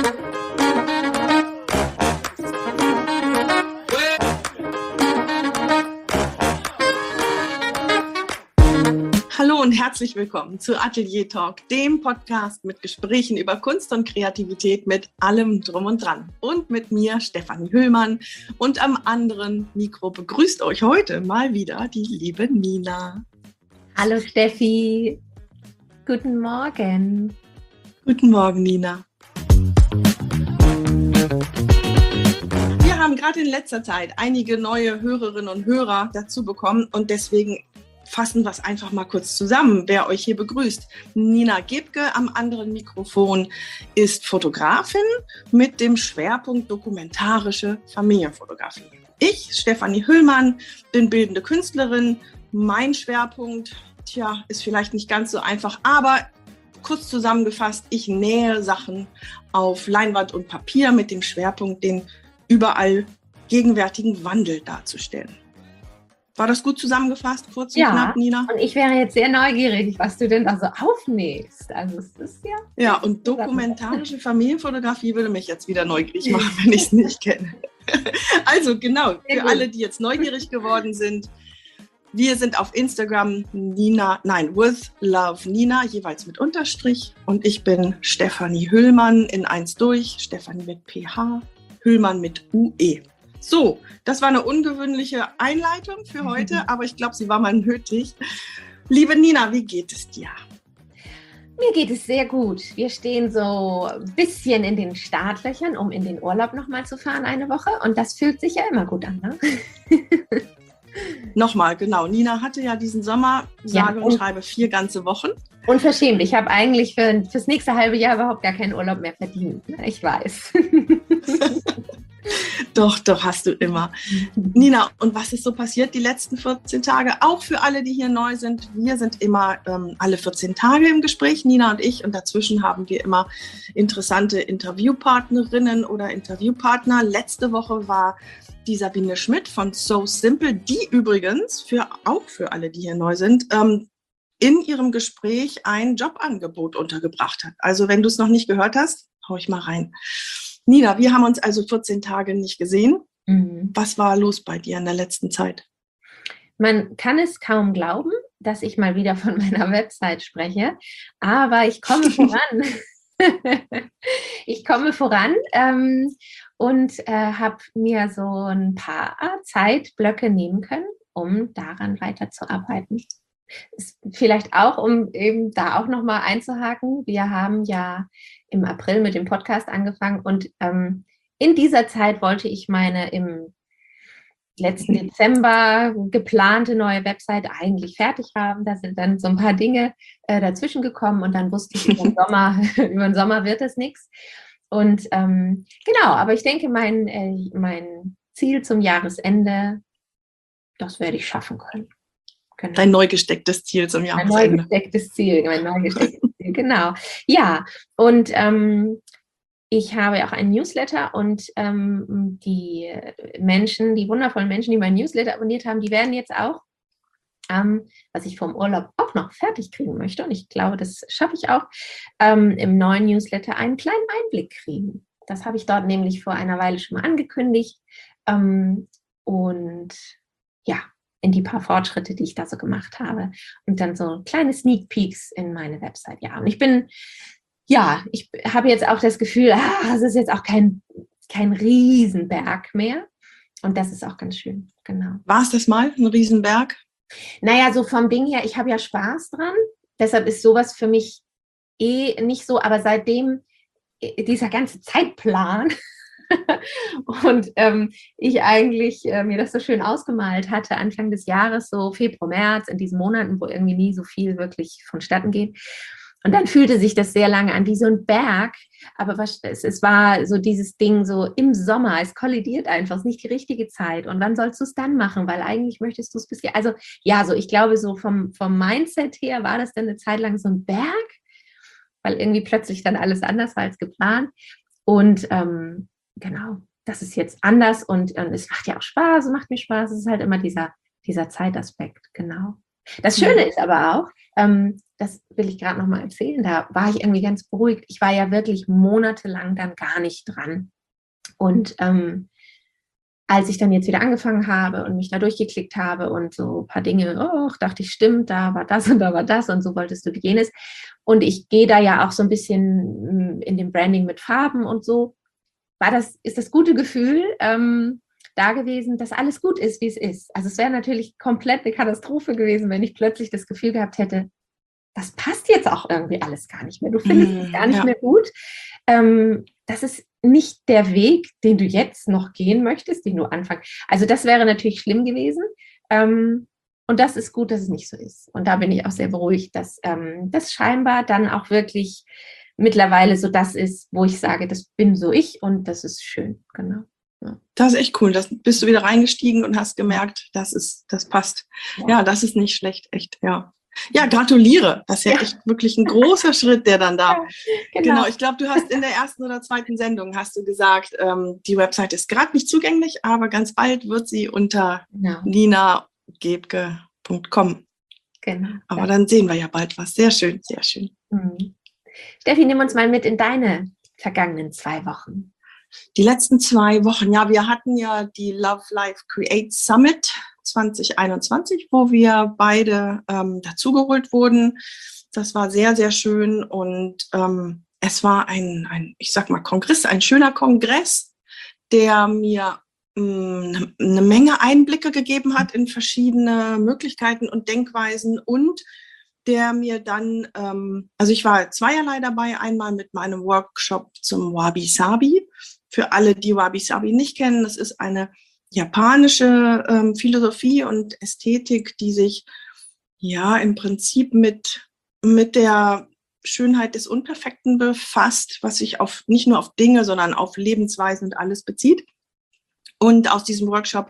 Hallo und herzlich willkommen zu Atelier Talk, dem Podcast mit Gesprächen über Kunst und Kreativität mit allem Drum und Dran. Und mit mir, Stefanie Hüllmann. Und am anderen Mikro begrüßt euch heute mal wieder die liebe Nina. Hallo Steffi, guten Morgen. Guten Morgen, Nina. Wir haben gerade in letzter Zeit einige neue Hörerinnen und Hörer dazu bekommen und deswegen fassen wir es einfach mal kurz zusammen, wer euch hier begrüßt. Nina Gebke am anderen Mikrofon ist Fotografin mit dem Schwerpunkt dokumentarische Familienfotografie. Ich, Stefanie Hüllmann, bin bildende Künstlerin. Mein Schwerpunkt, ist vielleicht nicht ganz so einfach, aber kurz zusammengefasst, ich nähe Sachen auf Leinwand und Papier mit dem Schwerpunkt, den überall gegenwärtigen Wandel darzustellen. War das gut zusammengefasst, kurz und knapp, Nina? Und ich wäre jetzt sehr neugierig, was du denn da so aufnähst. Also es ist ja, und dokumentarische Familienfotografie würde mich jetzt wieder neugierig machen, wenn ich es nicht kenne. Also genau, für alle, die jetzt neugierig geworden sind, wir sind auf Instagram with Love Nina, jeweils mit Unterstrich. Und ich bin Stefanie Hüllmann in 1 durch, Stefanie mit PH, Hüllmann mit UE. So, das war eine ungewöhnliche Einleitung für heute, aber ich glaube, sie war mal nötig. Liebe Nina, wie geht es dir? Mir geht es sehr gut. Wir stehen so ein bisschen in den Startlöchern, um in den Urlaub nochmal zu fahren eine Woche. Und das fühlt sich ja immer gut an, ne? Nochmal, genau. Nina hatte ja diesen Sommer, sage und schreibe 4 ganze Wochen. Unverschämt. Ich habe eigentlich fürs nächste halbe Jahr überhaupt gar keinen Urlaub mehr verdient. Ich weiß. Doch, hast du immer. Nina, und was ist so passiert die letzten 14 Tage? Auch für alle, die hier neu sind. Wir sind immer alle 14 Tage im Gespräch, Nina und ich. Und dazwischen haben wir immer interessante Interviewpartnerinnen oder Interviewpartner. Letzte Woche war die Sabine Schmidt von So Simple, die übrigens, auch für alle, die hier neu sind, in ihrem Gespräch ein Jobangebot untergebracht hat. Also wenn du es noch nicht gehört hast, hau ich mal rein. Nina, wir haben uns also 14 Tage nicht gesehen. Was war los bei dir in der letzten Zeit? Man kann es kaum glauben, dass ich mal wieder von meiner Website spreche, aber ich komme voran. Ich komme voran und habe mir so ein paar Zeitblöcke nehmen können, um daran weiterzuarbeiten. Vielleicht auch, um eben da auch nochmal einzuhaken, wir haben ja im April mit dem Podcast angefangen und in dieser Zeit wollte ich meine im letzten Dezember geplante neue Website eigentlich fertig haben. Da sind dann so ein paar Dinge dazwischen gekommen und dann wusste ich, über den Sommer wird es nichts. Und genau, aber ich denke, mein Ziel zum Jahresende, das werde ich schaffen können. Genau. Dein neu gestecktes Ziel zum Jahresende. Mein neu gestecktes Ziel, genau. Ja, und ich habe auch einen Newsletter und die wundervollen Menschen, die meinen Newsletter abonniert haben, die werden jetzt auch, was ich vom Urlaub auch noch fertig kriegen möchte, und ich glaube, das schaffe ich auch, im neuen Newsletter einen kleinen Einblick kriegen. Das habe ich dort nämlich vor einer Weile schon mal angekündigt. Und ja, in die paar Fortschritte, die ich da so gemacht habe. Und dann so kleine Sneak Peeks in meine Website. Ja, und ich habe jetzt auch das Gefühl, es ist jetzt auch kein Riesenberg mehr. Und das ist auch ganz schön, genau. War es das mal, ein Riesenberg? Naja, so vom Ding her, ich habe ja Spaß dran. Deshalb ist sowas für mich nicht so. Aber seitdem dieser ganze Zeitplan und ich eigentlich mir das so schön ausgemalt hatte, Anfang des Jahres, so Februar, März, in diesen Monaten, wo irgendwie nie so viel wirklich vonstatten geht. Und dann fühlte sich das sehr lange an wie so ein Berg, aber es war so dieses Ding so im Sommer, es kollidiert einfach, es ist nicht die richtige Zeit. Und wann sollst du es dann machen? Weil eigentlich möchtest du es also ja, so ich glaube, so vom Mindset her war das dann eine Zeit lang so ein Berg, weil irgendwie plötzlich dann alles anders war als geplant. Und genau, das ist jetzt anders und es macht ja auch Spaß, es macht mir Spaß, es ist halt immer dieser Zeitaspekt, genau. Das Schöne ist aber auch, das will ich gerade nochmal erzählen, da war ich irgendwie ganz beruhigt. Ich war ja wirklich monatelang dann gar nicht dran. Und als ich dann jetzt wieder angefangen habe und mich da durchgeklickt habe und so ein paar Dinge, dachte ich, stimmt, da war das und da war das und so wolltest du jenes. Und ich gehe da ja auch so ein bisschen in dem Branding mit Farben und so. Ist das gute Gefühl da gewesen, dass alles gut ist, wie es ist. Also es wäre natürlich komplett eine Katastrophe gewesen, wenn ich plötzlich das Gefühl gehabt hätte, das passt jetzt auch irgendwie alles gar nicht mehr. Du findest es gar nicht mehr gut. Das ist nicht der Weg, den du jetzt noch gehen möchtest, den du anfängst. Also das wäre natürlich schlimm gewesen. Und das ist gut, dass es nicht so ist. Und da bin ich auch sehr beruhigt, dass das scheinbar dann auch wirklich mittlerweile so das ist, wo ich sage, das bin so ich und das ist schön. Genau. Ja. Das ist echt cool. Da bist du wieder reingestiegen und hast gemerkt, das passt. Ja, das ist nicht schlecht, echt, ja. Ja, gratuliere. Das ist ja echt wirklich ein großer Schritt, der dann da. Ja, genau, ich glaube, du hast in der ersten oder zweiten Sendung hast du gesagt, die Website ist gerade nicht zugänglich, aber ganz bald wird sie unter ninagebke.com. Genau. Aber dann sehen wir ja bald was. Sehr schön, sehr schön. Steffi, nimm uns mal mit in deine vergangenen 2 Wochen. Die letzten 2 Wochen, ja, wir hatten ja die Love Life Create Summit 2021, wo wir beide dazugeholt wurden. Das war sehr, sehr schön und es war ich sag mal, ein schöner Kongress, der mir eine Menge Einblicke gegeben hat in verschiedene Möglichkeiten und Denkweisen und der mir dann, also ich war zweierlei dabei, einmal mit meinem Workshop zum Wabi Sabi. Für alle, die Wabi Sabi nicht kennen, das ist eine japanische Philosophie und Ästhetik, die sich ja im Prinzip mit der Schönheit des Unperfekten befasst, was sich nicht nur auf Dinge, sondern auf Lebensweisen und alles bezieht. Und aus diesem Workshop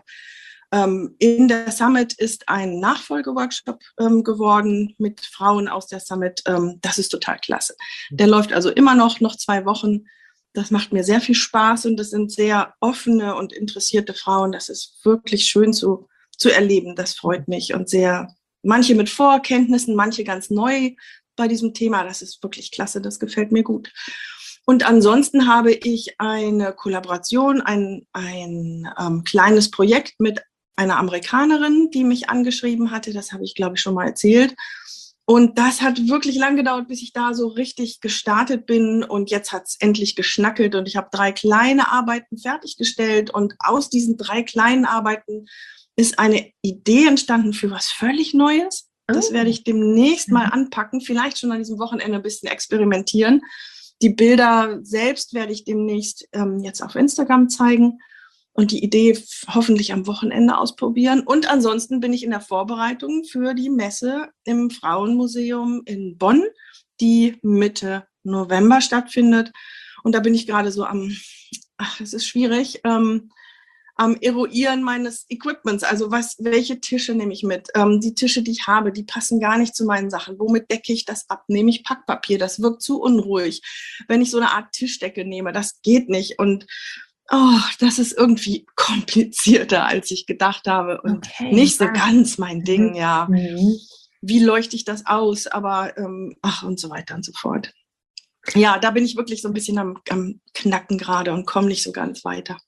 in der Summit ist ein Nachfolgeworkshop geworden mit Frauen aus der Summit. Das ist total klasse. Der läuft also immer noch 2 Wochen. Das macht mir sehr viel Spaß und das sind sehr offene und interessierte Frauen. Das ist wirklich schön zu erleben. Das freut mich und manche mit Vorkenntnissen, manche ganz neu bei diesem Thema. Das ist wirklich klasse. Das gefällt mir gut. Und ansonsten habe ich eine Kollaboration, ein kleines Projekt mit einer Amerikanerin, die mich angeschrieben hatte. Das habe ich, glaube ich, schon mal erzählt. Und das hat wirklich lang gedauert, bis ich da so richtig gestartet bin. Und jetzt hat es endlich geschnackelt und ich habe 3 kleine Arbeiten fertiggestellt. Und aus diesen 3 kleinen Arbeiten ist eine Idee entstanden für was völlig Neues. Das werde ich demnächst mal anpacken, vielleicht schon an diesem Wochenende ein bisschen experimentieren. Die Bilder selbst werde ich demnächst jetzt auf Instagram zeigen und die Idee hoffentlich am Wochenende ausprobieren. Und ansonsten bin ich in der Vorbereitung für die Messe im Frauenmuseum in Bonn, die Mitte November stattfindet. Und da bin ich gerade so es ist schwierig, am Eruieren meines Equipments. Also welche Tische nehme ich mit? Die Tische, die ich habe, die passen gar nicht zu meinen Sachen. Womit decke ich das ab? Nehme ich Packpapier? Das wirkt zu unruhig. Wenn ich so eine Art Tischdecke nehme, das geht nicht. Und das ist irgendwie komplizierter, als ich gedacht habe und nicht so ganz mein Ding, ja. Wie leuchte ich das aus? Aber, und so weiter und so fort. Ja, da bin ich wirklich so ein bisschen am Knacken gerade und komme nicht so ganz weiter.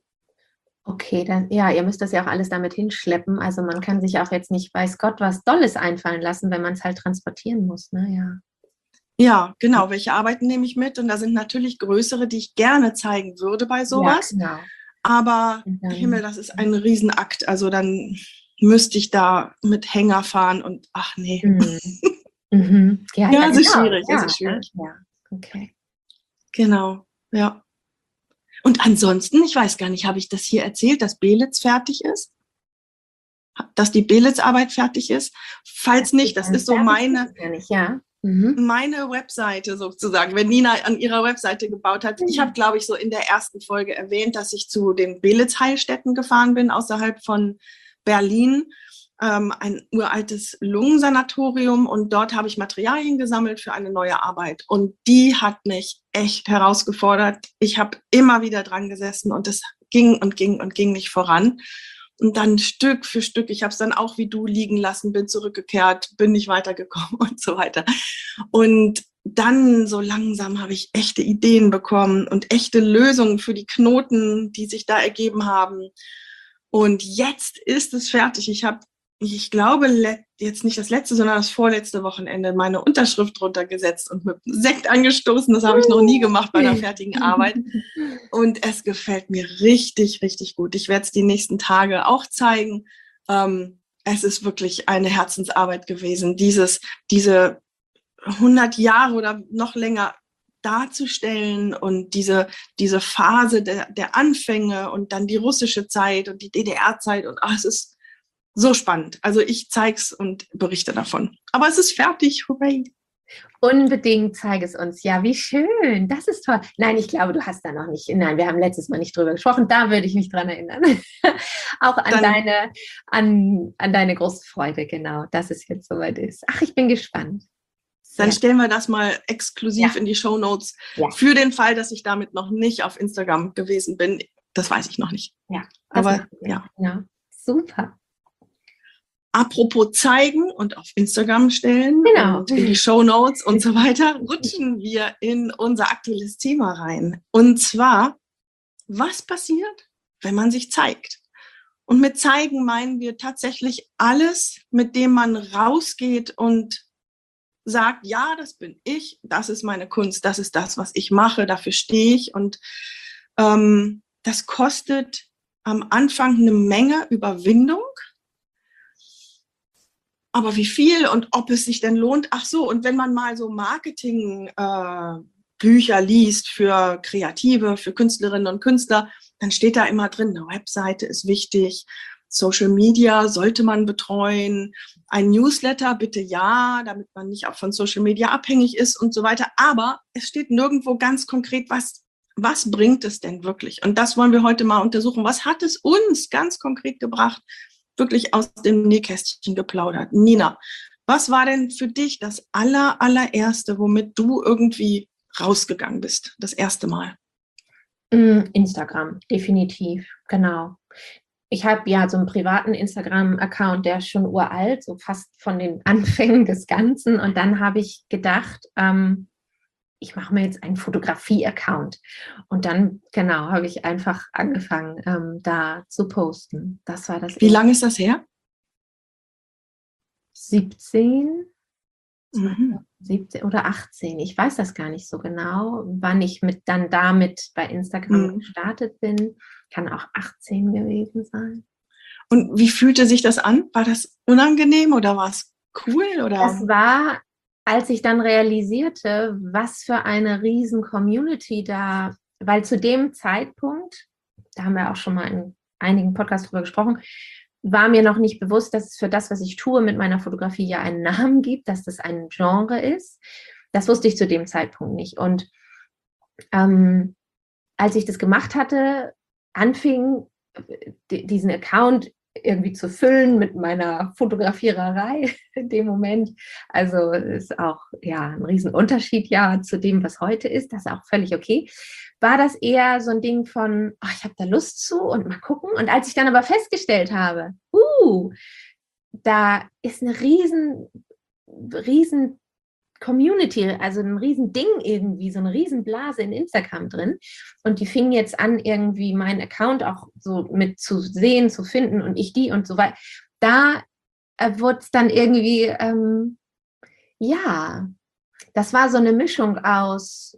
Okay, dann, ja, ihr müsst das ja auch alles damit hinschleppen. Also man kann sich auch jetzt nicht, weiß Gott, was Dolles einfallen lassen, wenn man es halt transportieren muss, ne? Ja. Ja, genau. Welche Arbeiten nehme ich mit? Und da sind natürlich größere, die ich gerne zeigen würde bei sowas. Ja, genau. Aber Himmel, das ist ein Riesenakt. Also dann müsste ich da mit Hänger fahren und ach nee. Ja, ja, es ist schwierig. Ja, es ist schwierig. Ja, okay. Genau, ja. Und ansonsten, ich weiß gar nicht, habe ich das hier erzählt, dass Belitz fertig ist? Dass die Belitz-Arbeit fertig ist? Falls nicht, das ist so meine Webseite sozusagen, wenn Nina an ihrer Webseite gebaut hat. Ich habe, glaube ich, so in der ersten Folge erwähnt, dass ich zu den Belitz-Heilstätten gefahren bin, außerhalb von Berlin. Ein uraltes Lungensanatorium und dort habe ich Materialien gesammelt für eine neue Arbeit und die hat mich echt herausgefordert. Ich habe immer wieder dran gesessen und es ging und ging und ging nicht voran Und dann Stück für Stück, ich habe es dann auch wie du liegen lassen, bin zurückgekehrt, bin nicht weitergekommen und so weiter. Und dann so langsam habe ich echte Ideen bekommen und echte Lösungen für die Knoten, die sich da ergeben haben. Und jetzt ist es fertig. Ich glaube, jetzt nicht das letzte, sondern das vorletzte Wochenende meine Unterschrift drunter gesetzt und mit Sekt angestoßen. Das habe ich noch nie gemacht bei einer fertigen Arbeit. Und es gefällt mir richtig, richtig gut. Ich werde es die nächsten Tage auch zeigen. Es ist wirklich eine Herzensarbeit gewesen, diese 100 Jahre oder noch länger darzustellen und diese Phase der Anfänge und dann die russische Zeit und die DDR-Zeit. Und es ist so spannend. Also ich zeige es und berichte davon. Aber es ist fertig. Hooray. Unbedingt zeige es uns. Ja, wie schön. Das ist toll. Nein, ich glaube, du hast da noch nicht. Nein, wir haben letztes Mal nicht drüber gesprochen. Da würde ich mich dran erinnern. Auch an deine große Freude, genau, dass es jetzt soweit ist. Ach, ich bin gespannt. Dann stellen wir das mal exklusiv in die Shownotes. Ja. Für den Fall, dass ich damit noch nicht auf Instagram gewesen bin. Das weiß ich noch nicht. Ja. Aber ja. Super. Apropos zeigen und auf Instagram stellen und in die Shownotes und so weiter, rutschen wir in unser aktuelles Thema rein. Und zwar, was passiert, wenn man sich zeigt? Und mit zeigen meinen wir tatsächlich alles, mit dem man rausgeht und sagt, ja, das bin ich, das ist meine Kunst, das ist das, was ich mache, dafür stehe ich. Und das kostet am Anfang eine Menge Überwindung. Aber wie viel und ob es sich denn lohnt? Ach so, und wenn man mal so Marketing-Bücher liest für Kreative, für Künstlerinnen und Künstler, dann steht da immer drin, eine Webseite ist wichtig, Social Media sollte man betreuen, ein Newsletter bitte ja, damit man nicht auch von Social Media abhängig ist und so weiter. Aber es steht nirgendwo ganz konkret, was bringt es denn wirklich? Und das wollen wir heute mal untersuchen. Was hat es uns ganz konkret gebracht? Wirklich aus dem Nähkästchen geplaudert. Nina, was war denn für dich das allererste, womit du irgendwie rausgegangen bist, das erste Mal? Instagram, definitiv, genau. Ich habe ja so einen privaten Instagram-Account, der ist schon uralt, so fast von den Anfängen des Ganzen. Und dann habe ich gedacht, ich mache mir jetzt einen Fotografie-Account. Und dann, genau, habe ich einfach angefangen, da zu posten. Das war das. Wie lange ist das her? 17 oder 18. Ich weiß das gar nicht so genau, wann ich damit bei Instagram gestartet bin. Kann auch 18 gewesen sein. Und wie fühlte sich das an? War das unangenehm oder war es cool? Oder? Das war, als ich dann realisierte, was für eine riesen Community da, weil zu dem Zeitpunkt, da haben wir auch schon mal in einigen Podcasts drüber gesprochen, war mir noch nicht bewusst, dass es für das, was ich tue mit meiner Fotografie, ja einen Namen gibt, dass das ein Genre ist. Das wusste ich zu dem Zeitpunkt nicht. Und als ich das gemacht hatte, anfing, diesen Account irgendwie zu füllen mit meiner Fotografiererei in dem Moment. Also ist auch ein Riesenunterschied zu dem, was heute ist. Das ist auch völlig okay. War das eher so ein Ding von, ich habe da Lust zu und mal gucken. Und als ich dann aber festgestellt habe, da ist eine riesen Community, also ein riesen Ding irgendwie, so eine riesen Blase in Instagram drin. Und die fingen jetzt an, irgendwie meinen Account auch so mit zu sehen, zu finden und ich die und so weiter. Da wurde es dann irgendwie, das war so eine Mischung aus,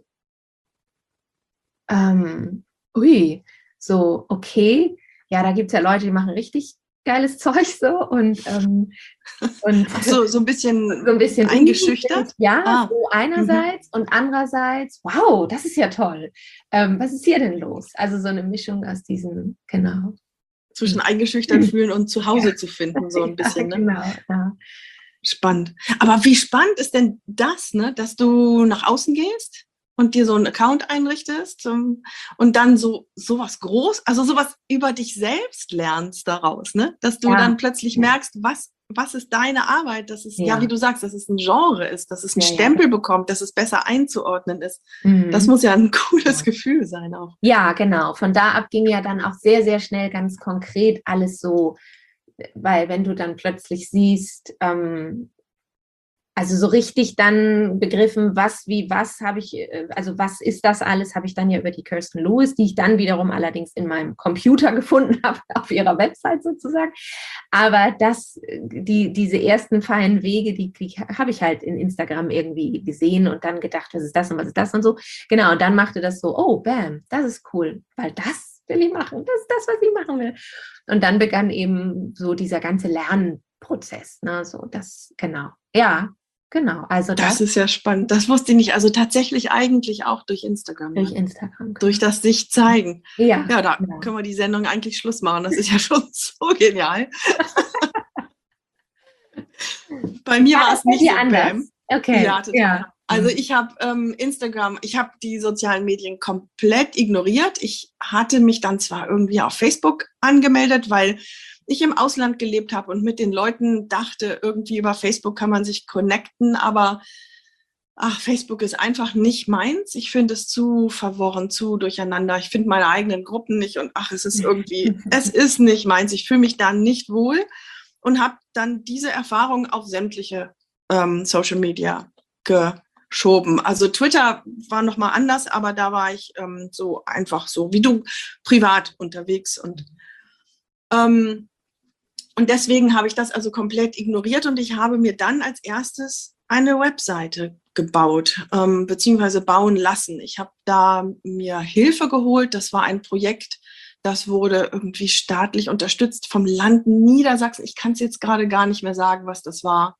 da gibt es ja Leute, die machen richtig geiles Zeug so und so ein bisschen eingeschüchtert. So einerseits und andererseits, wow, das ist ja toll. Was ist hier denn los? Also so eine Mischung aus diesen, genau. Zwischen eingeschüchtert fühlen und zu Hause zu finden, so ein bisschen. Ne? Genau, ja. Spannend. Aber wie spannend ist denn das, ne, dass du nach außen gehst und dir so einen Account einrichtest und dann sowas groß, also sowas über dich selbst lernst daraus, ne? Dass du dann plötzlich merkst, was ist deine Arbeit, dass es, Ja. wie du sagst, dass es ein Genre ist, dass es einen Ja, ja. Stempel bekommt, dass es besser einzuordnen ist. Mhm. Das muss ja ein cooles Ja. Gefühl sein auch. Ja, genau. Von da ab ging ja dann auch sehr, sehr schnell ganz konkret alles so, weil wenn du dann plötzlich siehst, also so richtig dann begriffen, was habe ich, also was ist das alles, habe ich dann ja über die Kirsten Lewis, die ich dann wiederum allerdings in meinem Computer gefunden habe, auf ihrer Website sozusagen. Aber diese ersten feinen Wege, die habe ich halt in Instagram irgendwie gesehen und dann gedacht, was ist das und was ist das und so. Genau, und dann machte das so, oh, bam, das ist cool, weil das will ich machen, das ist das, was ich machen will. Und dann begann eben so dieser ganze Lernprozess, ne, so das, genau, ja. Genau, also das ist ja spannend. Das wusste ich nicht. Also tatsächlich eigentlich auch durch Instagram. Durch Instagram. Genau. Durch das sich zeigen. Ja, da können wir die Sendung eigentlich Schluss machen. Das ist ja schon so genial. Bei mir war es nicht so anders. Okay. Ja, total. Ja. Also ich habe Instagram, ich habe die sozialen Medien komplett ignoriert. Ich hatte mich dann zwar irgendwie auf Facebook angemeldet, weil ich im Ausland gelebt habe und mit den Leuten dachte, irgendwie über Facebook kann man sich connecten, aber Facebook ist einfach nicht meins. Ich finde es zu verworren, zu durcheinander. Ich finde meine eigenen Gruppen nicht und es ist irgendwie, es ist nicht meins. Ich fühle mich da nicht wohl und habe dann diese Erfahrung auf sämtliche Social Media geschoben. Also Twitter war nochmal anders, aber da war ich so einfach so wie du privat unterwegs und deswegen habe ich das also komplett ignoriert und ich habe mir dann als erstes eine Webseite gebaut, beziehungsweise bauen lassen. Ich habe da mir Hilfe geholt. Das war ein Projekt, das wurde irgendwie staatlich unterstützt vom Land Niedersachsen. Ich kann es jetzt gerade gar nicht mehr sagen, was das war.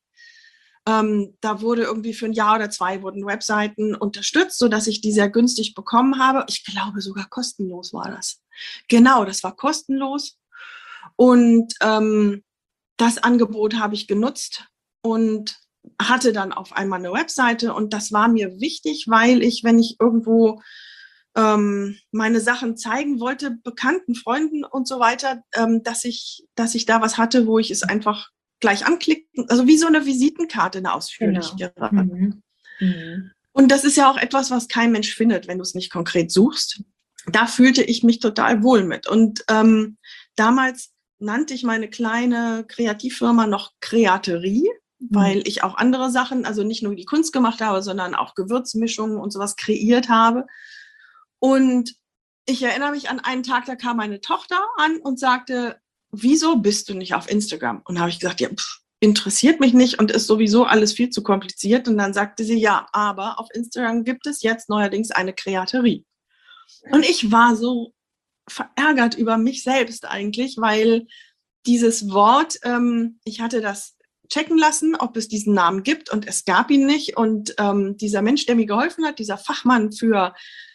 Da wurde irgendwie für ein Jahr oder 2 wurden Webseiten unterstützt, sodass ich die sehr günstig bekommen habe. Ich glaube, sogar kostenlos war das. Genau, das war kostenlos. Und das Angebot habe ich genutzt und hatte dann auf einmal eine Webseite. Und das war mir wichtig, weil ich, wenn ich irgendwo meine Sachen zeigen wollte, Bekannten, Freunden und so weiter, dass ich da was hatte, wo ich es einfach gleich anklicken, also wie so eine Visitenkarte, eine ausführlichere. Genau. Und das ist ja auch etwas, was kein Mensch findet, wenn du es nicht konkret suchst. Da fühlte ich mich total wohl mit. Und damals nannte ich meine kleine Kreativfirma noch Kreaterie, weil ich auch andere Sachen, also nicht nur die Kunst gemacht habe, sondern auch Gewürzmischungen und sowas kreiert habe. Und ich erinnere mich an einen Tag, da kam meine Tochter an und sagte, wieso bist du nicht auf Instagram? Und habe ich gesagt, ja, interessiert mich nicht und ist sowieso alles viel zu kompliziert. Und dann sagte sie, ja, aber auf Instagram gibt es jetzt neuerdings eine Kreaterie. Und ich war so verärgert über mich selbst eigentlich, weil dieses Wort, ich hatte das checken lassen, ob es diesen Namen gibt und es gab ihn nicht. Und dieser Mensch, der mir geholfen hat, dieser Fachmann für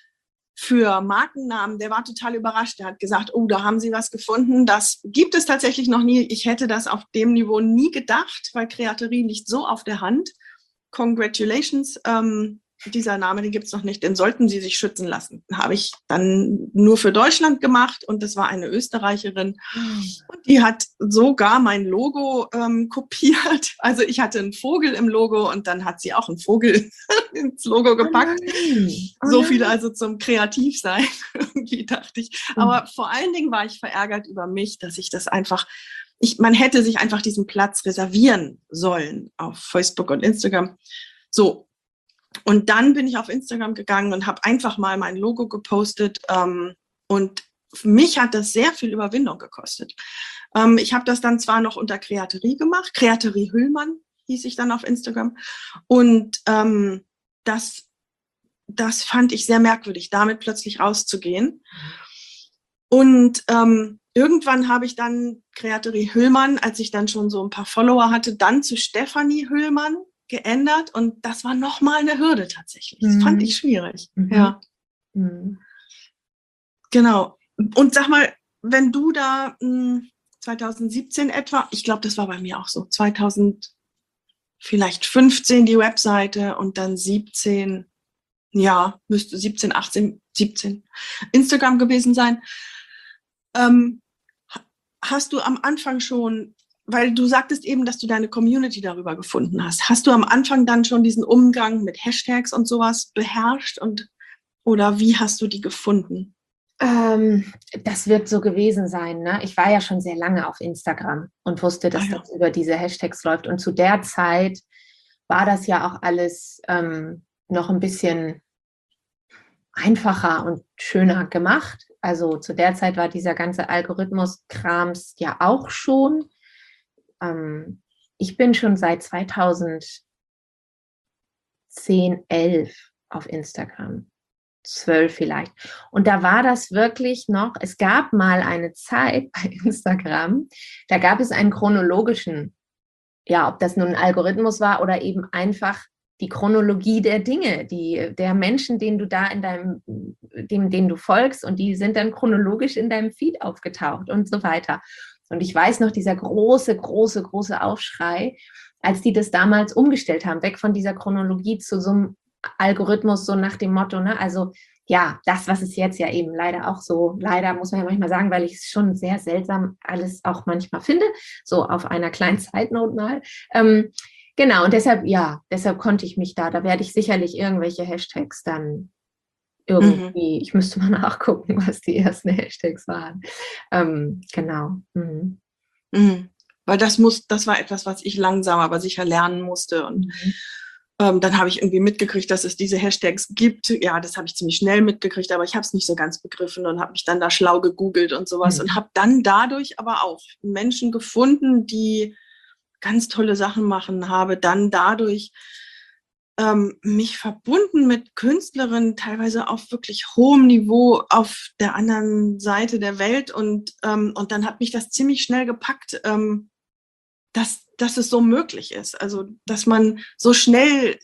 Markennamen, der war total überrascht. Der hat gesagt, oh, da haben Sie was gefunden. Das gibt es tatsächlich noch nie. Ich hätte das auf dem Niveau nie gedacht, weil Kreaterie liegt so auf der Hand. Congratulations, dieser Name, den gibt es noch nicht, den sollten Sie sich schützen lassen. Habe ich dann nur für Deutschland gemacht und das war eine Österreicherin. Und die hat sogar mein Logo kopiert. Also ich hatte einen Vogel im Logo und dann hat sie auch einen Vogel ins Logo gepackt. So viel also zum Kreativsein, irgendwie dachte ich. Aber vor allen Dingen war ich verärgert über mich, dass ich das einfach, man hätte sich einfach diesen Platz reservieren sollen auf Facebook und Instagram. So. Und dann bin ich auf Instagram gegangen und habe einfach mal mein Logo gepostet. Und mich hat das sehr viel Überwindung gekostet. Ich habe das dann zwar noch unter Kreaterie gemacht. Kreaterie Hüllmann hieß ich dann auf Instagram. Und das fand ich sehr merkwürdig, damit plötzlich rauszugehen. Und irgendwann habe ich dann Kreaterie Hüllmann, als ich dann schon so ein paar Follower hatte, dann zu Stefanie Hüllmann geändert und das war nochmal eine Hürde tatsächlich. Das fand ich schwierig. Ja. Genau. Und sag mal, wenn du da 2017 etwa, ich glaube, das war bei mir auch so, 2015 die Webseite und dann 17, ja, müsste 17, 18, 17 Instagram gewesen sein. Hast du am Anfang schon weil du sagtest eben, dass du deine Community darüber gefunden hast. Hast du am Anfang dann schon diesen Umgang mit Hashtags und sowas beherrscht oder wie hast du die gefunden? Das wird so gewesen sein. Ne? Ich war ja schon sehr lange auf Instagram und wusste, dass das über diese Hashtags läuft. Und zu der Zeit war das ja auch alles noch ein bisschen einfacher und schöner gemacht. Also zu der Zeit war dieser ganze Algorithmus-Krams ja auch schon. Ich bin schon seit 2010, 11 auf Instagram. 12 vielleicht. Und da war das wirklich noch, es gab mal eine Zeit bei Instagram, da gab es einen chronologischen, ja, ob das nun ein Algorithmus war oder eben einfach die Chronologie der Dinge, der Menschen, denen du da denen du folgst, und die sind dann chronologisch in deinem Feed aufgetaucht und so weiter. Und ich weiß noch, dieser große Aufschrei, als die das damals umgestellt haben, weg von dieser Chronologie zu so einem Algorithmus, so nach dem Motto, ne? Also ja, das, was es jetzt ja eben leider auch so, leider muss man ja manchmal sagen, weil ich es schon sehr seltsam alles auch manchmal finde, so auf einer kleinen Side-Note mal. Genau, und deshalb konnte ich mich da werde ich sicherlich irgendwelche Hashtags dann irgendwie, ich müsste mal nachgucken, was die ersten Hashtags waren. Genau. Mhm. Weil das war etwas, was ich langsam aber sicher lernen musste. Und dann habe ich irgendwie mitgekriegt, dass es diese Hashtags gibt. Ja, das habe ich ziemlich schnell mitgekriegt, aber ich habe es nicht so ganz begriffen und habe mich dann da schlau gegoogelt und sowas und habe dann dadurch aber auch Menschen gefunden, die ganz tolle Sachen machen, habe dann dadurch mich verbunden mit Künstlerinnen, teilweise auf wirklich hohem Niveau auf der anderen Seite der Welt und dann hat mich das ziemlich schnell gepackt, dass es so möglich ist. Also, dass man so schnell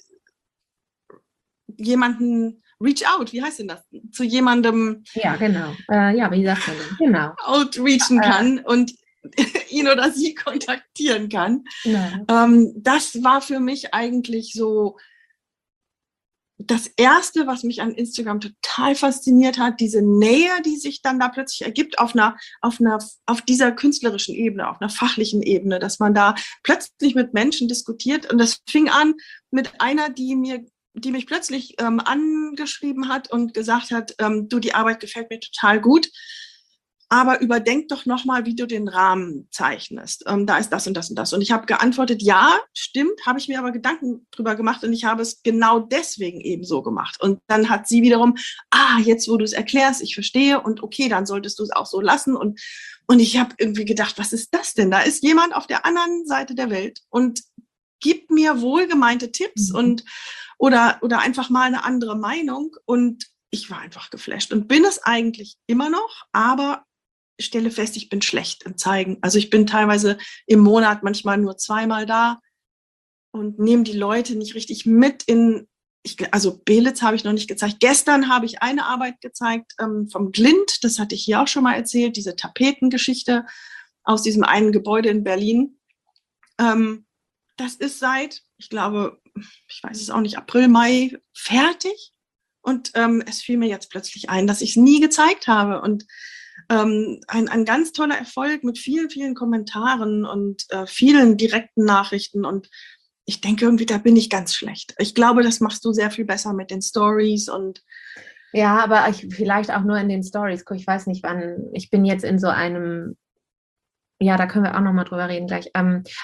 jemanden reach out, wie heißt denn das? Zu jemandem ja, genau. Wie sagt man denn? Genau. Outreachen kann und ihn oder sie kontaktieren kann. Genau. Das war für mich eigentlich so das Erste, was mich an Instagram total fasziniert hat, diese Nähe, die sich dann da plötzlich ergibt auf dieser künstlerischen Ebene, auf einer fachlichen Ebene, dass man da plötzlich mit Menschen diskutiert. Und das fing an mit einer, die mich plötzlich angeschrieben hat und gesagt hat, du, die Arbeit gefällt mir total gut, aber überdenk doch nochmal, wie du den Rahmen zeichnest. Da ist das und das und das. Und ich habe geantwortet, ja, stimmt, habe ich mir aber Gedanken drüber gemacht und ich habe es genau deswegen eben so gemacht. Und dann hat sie wiederum, jetzt wo du es erklärst, ich verstehe und okay, dann solltest du es auch so lassen. Und ich habe irgendwie gedacht, was ist das denn? Da ist jemand auf der anderen Seite der Welt und gibt mir wohlgemeinte Tipps oder einfach mal eine andere Meinung. Und ich war einfach geflasht und bin es eigentlich immer noch, aber stelle fest, ich bin schlecht im Zeigen. Also ich bin teilweise im Monat manchmal nur 2-mal da und nehme die Leute nicht richtig mit also Belitz habe ich noch nicht gezeigt. Gestern habe ich eine Arbeit gezeigt vom Glint, das hatte ich hier auch schon mal erzählt, diese Tapetengeschichte aus diesem einen Gebäude in Berlin. Das ist seit, ich glaube, ich weiß es auch nicht, April, Mai fertig. Und es fiel mir jetzt plötzlich ein, dass ich es nie gezeigt habe. Und ein ganz toller Erfolg mit vielen, vielen Kommentaren und vielen direkten Nachrichten. Und ich denke irgendwie, da bin ich ganz schlecht. Ich glaube, das machst du sehr viel besser mit den Stories und ja, aber vielleicht auch nur in den Stories. Ich weiß nicht, wann. Ich bin jetzt in so einem. Ja, da können wir auch noch mal drüber reden gleich.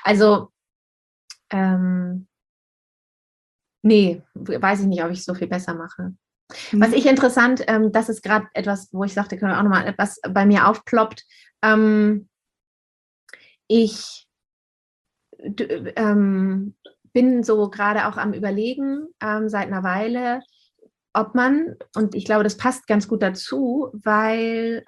Nee, weiß ich nicht, ob ich es so viel besser mache. Was ich interessant, das ist gerade etwas, wo ich sagte, können wir auch nochmal etwas bei mir aufploppt. Ich bin so gerade auch am Überlegen seit einer Weile, ob man, und ich glaube, das passt ganz gut dazu, weil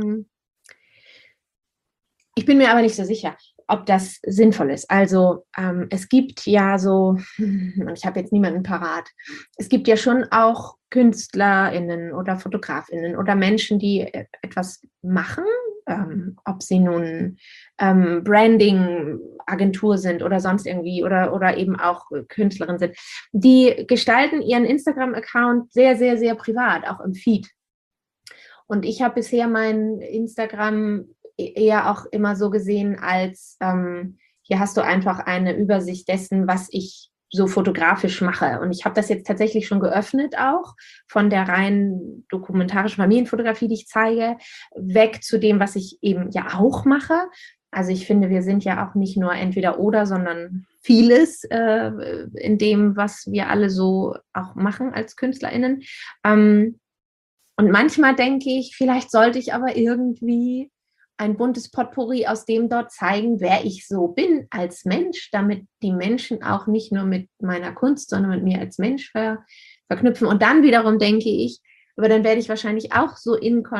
ich bin mir aber nicht so sicher, ob das sinnvoll ist. Also es gibt ja so, und ich habe jetzt niemanden parat, es gibt ja schon auch KünstlerInnen oder FotografInnen oder Menschen, die etwas machen, ob sie nun Branding-Agentur sind oder sonst irgendwie oder eben auch Künstlerin sind, die gestalten ihren Instagram-Account sehr, sehr, sehr privat, auch im Feed. Und ich habe bisher mein Instagram eher auch immer so gesehen als, hier hast du einfach eine Übersicht dessen, was ich so fotografisch mache. Und ich habe das jetzt tatsächlich schon geöffnet auch, von der rein dokumentarischen Familienfotografie, die ich zeige, weg zu dem, was ich eben ja auch mache. Also ich finde, wir sind ja auch nicht nur entweder oder, sondern vieles in dem, was wir alle so auch machen als KünstlerInnen. Und manchmal denke ich, vielleicht sollte ich aber irgendwie ein buntes Potpourri aus dem dort zeigen, wer ich so bin als Mensch, damit die Menschen auch nicht nur mit meiner Kunst, sondern mit mir als Mensch verknüpfen. Und dann wiederum denke ich, aber dann werde ich wahrscheinlich auch so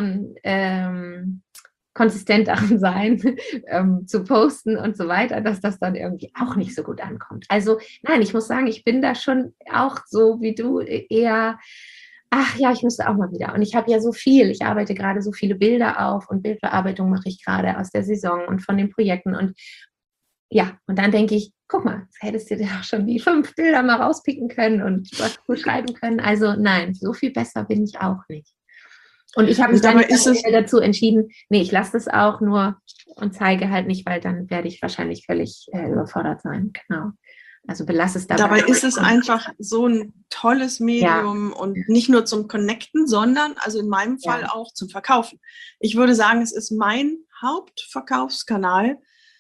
konsistent darin sein, zu posten und so weiter, dass das dann irgendwie auch nicht so gut ankommt. Also nein, ich muss sagen, ich bin da schon auch so wie du eher, ach ja, ich müsste auch mal wieder. Und ich habe ja so viel, ich arbeite gerade so viele Bilder auf und Bildbearbeitung mache ich gerade aus der Saison und von den Projekten. Und ja, und dann denke ich, guck mal, hättest du dir doch schon die 5 Bilder mal rauspicken können und was schreiben können. Also nein, so viel besser bin ich auch nicht. Und ich habe mich dann dazu entschieden, nee, ich lasse das auch nur und zeige halt nicht, weil dann werde ich wahrscheinlich völlig überfordert sein. Genau. Also belasse es dabei. Dabei ist es einfach so ein tolles Medium und nicht nur zum Connecten, sondern, also in meinem Fall auch zum Verkaufen. Ich würde sagen, es ist mein Hauptverkaufskanal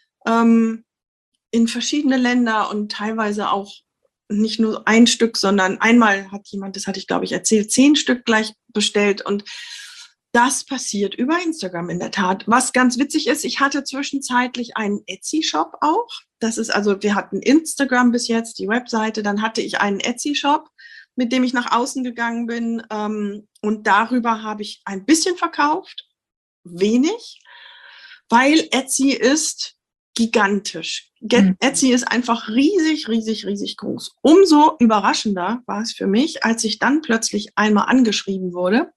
in verschiedene Länder und teilweise auch nicht nur ein Stück, sondern einmal hat jemand, das hatte ich glaube ich erzählt, 10 Stück gleich bestellt und das passiert über Instagram in der Tat. Was ganz witzig ist, ich hatte zwischenzeitlich einen Etsy-Shop auch. Das ist also, wir hatten Instagram bis jetzt, die Webseite, dann hatte ich einen Etsy-Shop, mit dem ich nach außen gegangen bin und darüber habe ich ein bisschen verkauft, wenig, weil Etsy ist gigantisch. Etsy ist einfach riesig, riesig, riesig groß. Umso überraschender war es für mich, als ich dann plötzlich einmal angeschrieben wurde,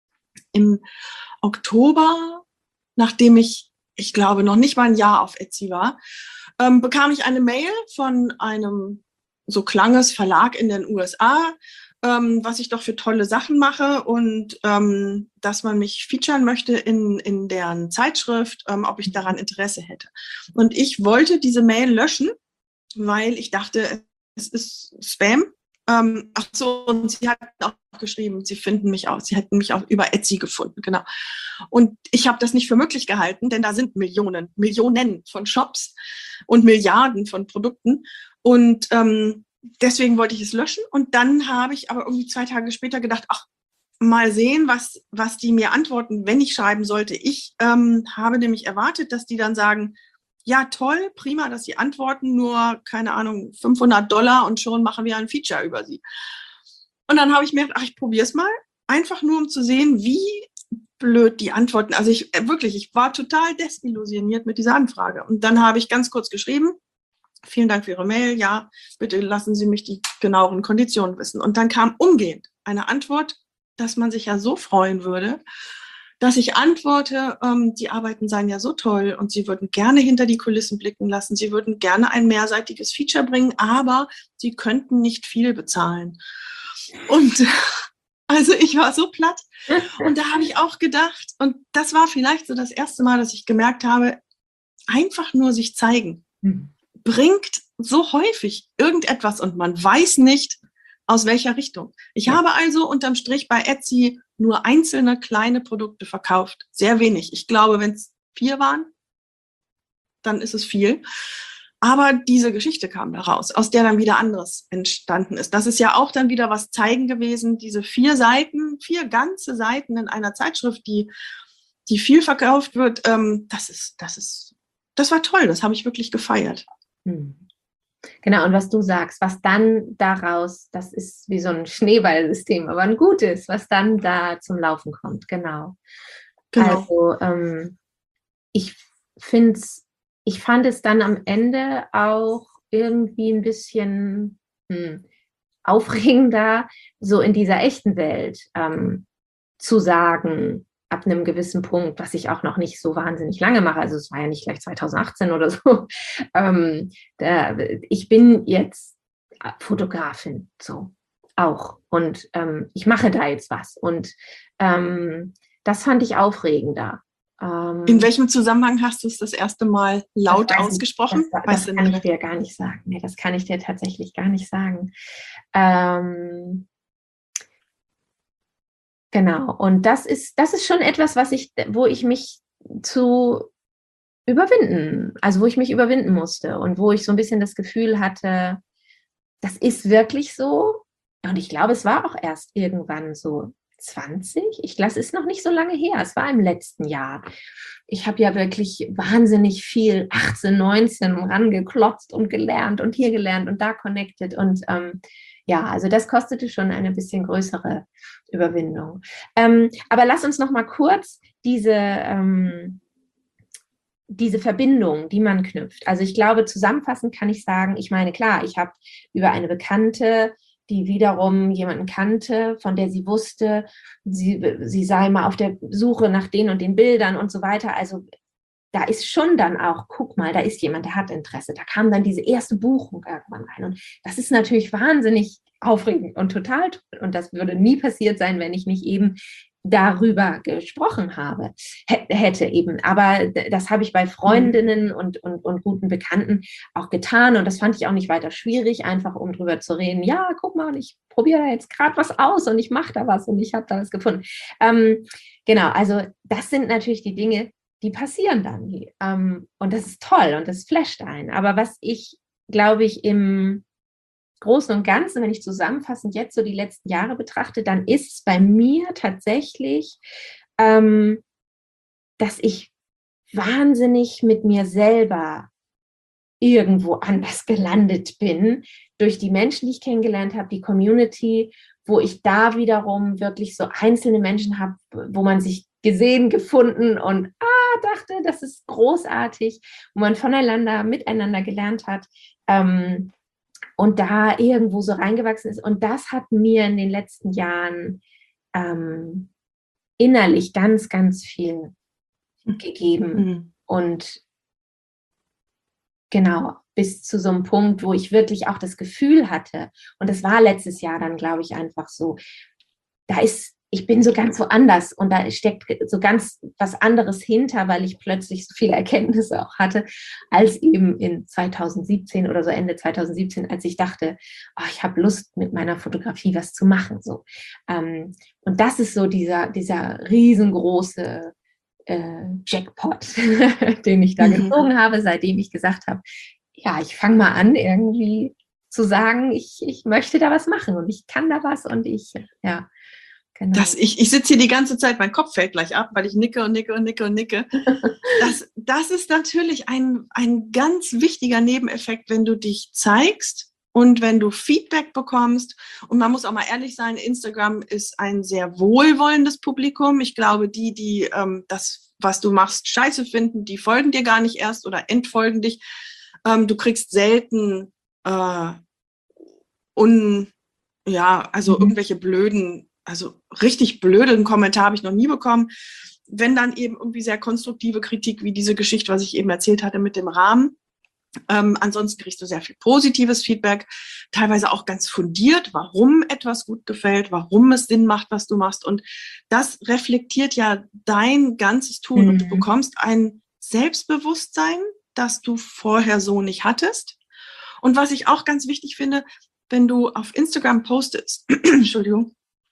im Oktober, nachdem ich glaube, noch nicht mal ein Jahr auf Etsy war, bekam ich eine Mail von einem, so klang es, Verlag in den USA, was ich doch für tolle Sachen mache und dass man mich featuren möchte in deren Zeitschrift, ob ich daran Interesse hätte. Und ich wollte diese Mail löschen, weil ich dachte, es ist Spam. Ach so, und sie hatten auch geschrieben, sie hätten mich auch über Etsy gefunden, genau. Und ich habe das nicht für möglich gehalten, denn da sind Millionen von Shops und Milliarden von Produkten. Und deswegen wollte ich es löschen. Und dann habe ich aber irgendwie 2 Tage später gedacht, ach, mal sehen, was die mir antworten, wenn ich schreiben sollte. Ich habe nämlich erwartet, dass die dann sagen, ja, toll, prima, dass Sie antworten, nur, keine Ahnung, $500 und schon machen wir ein Feature über Sie. Und dann habe ich mir gedacht, ach, ich probiere es mal, einfach nur, um zu sehen, wie blöd die antworten. Also ich war total desillusioniert mit dieser Anfrage. Und dann habe ich ganz kurz geschrieben, vielen Dank für Ihre Mail, ja, bitte lassen Sie mich die genaueren Konditionen wissen. Und dann kam umgehend eine Antwort, dass man sich ja so freuen würde, dass ich antworte, die Arbeiten seien ja so toll und sie würden gerne hinter die Kulissen blicken lassen, sie würden gerne ein mehrseitiges Feature bringen, aber sie könnten nicht viel bezahlen. Und also ich war so platt und da habe ich auch gedacht, und das war vielleicht so das erste Mal, dass ich gemerkt habe, einfach nur sich zeigen bringt so häufig irgendetwas und man weiß nicht, aus welcher Richtung. Ich habe also unterm Strich bei Etsy nur einzelne kleine Produkte verkauft. Sehr wenig. Ich glaube, wenn es 4 waren, dann ist es viel. Aber diese Geschichte kam da raus, aus der dann wieder anderes entstanden ist. Das ist ja auch dann wieder was zeigen gewesen. Diese 4 Seiten, 4 ganze Seiten in einer Zeitschrift, die viel verkauft wird, das war toll. Das habe ich wirklich gefeiert. Genau, und was du sagst, was dann daraus, das ist wie so ein Schneeballsystem, aber ein gutes, was dann da zum Laufen kommt, genau. Also ich fand es dann am Ende auch irgendwie ein bisschen aufregender, so in dieser echten Welt zu sagen, ab einem gewissen Punkt, was ich auch noch nicht so wahnsinnig lange mache, also es war ja nicht gleich 2018 oder so, ich bin jetzt Fotografin, so auch, und ich mache da jetzt was und das fand ich aufregender, In welchem Zusammenhang hast du es das erste Mal laut ausgesprochen? Das kann ich dir gar nicht sagen. Nee, das kann ich dir tatsächlich gar nicht sagen. Genau. Und das ist schon etwas, wo ich mich wo ich mich überwinden musste und wo ich so ein bisschen das Gefühl hatte, das ist wirklich so. Und ich glaube, es war auch erst irgendwann so 20. Das ist noch nicht so lange her. Es war im letzten Jahr. Ich habe ja wirklich wahnsinnig viel 18, 19 rangeklotzt und gelernt und hier gelernt und da connected. Und also das kostete schon eine bisschen größere Überwindung. Aber lass uns noch mal kurz diese Verbindung, die man knüpft. Also ich glaube, zusammenfassend kann ich sagen, ich meine, klar, ich habe über eine Bekannte, die wiederum jemanden kannte, von der sie wusste, sie sei mal auf der Suche nach den und den Bildern und so weiter. Also da ist schon dann auch, guck mal, da ist jemand, der hat Interesse. Da kam dann diese erste Buchung irgendwann rein. Und das ist natürlich wahnsinnig aufregend und total toll. Und das würde nie passiert sein, wenn ich nicht eben darüber gesprochen hätte eben. Aber das habe ich bei Freundinnen und guten Bekannten auch getan. Und das fand ich auch nicht weiter schwierig, einfach um drüber zu reden. Ja, guck mal, ich probiere da jetzt gerade was aus und ich mache da was und ich habe da was gefunden. Genau, also das sind natürlich die Dinge, die passieren dann. Und das ist toll und das flasht einen. Aber was ich, glaube ich, im Großen und Ganzen, wenn ich zusammenfassend jetzt so die letzten Jahre betrachte, dann ist es bei mir tatsächlich, dass ich wahnsinnig mit mir selber irgendwo anders gelandet bin, durch die Menschen, die ich kennengelernt habe, die Community, wo ich da wiederum wirklich so einzelne Menschen habe, wo man sich gesehen, gefunden und dachte, das ist großartig, wo man voneinander, miteinander gelernt hat. Und da irgendwo so reingewachsen ist. Und das hat mir in den letzten Jahren innerlich ganz, ganz viel gegeben. Und genau, bis zu so einem Punkt, wo ich wirklich auch das Gefühl hatte, und das war letztes Jahr dann, glaube ich, einfach so, ich bin so ganz woanders und da steckt so ganz was anderes hinter, weil ich plötzlich so viele Erkenntnisse auch hatte, als eben in 2017 oder so Ende 2017, als ich dachte, ich habe Lust, mit meiner Fotografie was zu machen. So. Und das ist so dieser riesengroße Jackpot, den ich da gezogen habe, seitdem ich gesagt habe, ja, ich fange mal an, irgendwie zu sagen, ich möchte da was machen und ich kann da was und genau. Ich sitze hier die ganze Zeit, mein Kopf fällt gleich ab, weil ich nicke und nicke und nicke und nicke. Das ist natürlich ein ganz wichtiger Nebeneffekt, wenn du dich zeigst und wenn du Feedback bekommst. Und man muss auch mal ehrlich sein, Instagram ist ein sehr wohlwollendes Publikum. Ich glaube, die das, was du machst, scheiße finden, die folgen dir gar nicht erst oder entfolgen dich. Du kriegst selten irgendwelche blöden, also richtig blöden Kommentar habe ich noch nie bekommen. Wenn dann eben irgendwie sehr konstruktive Kritik, wie diese Geschichte, was ich eben erzählt hatte mit dem Rahmen. Ansonsten kriegst du sehr viel positives Feedback, teilweise auch ganz fundiert, warum etwas gut gefällt, warum es Sinn macht, was du machst. Und das reflektiert ja dein ganzes Tun. Und du bekommst ein Selbstbewusstsein, das du vorher so nicht hattest. Und was ich auch ganz wichtig finde, wenn du auf Instagram postest, Entschuldigung,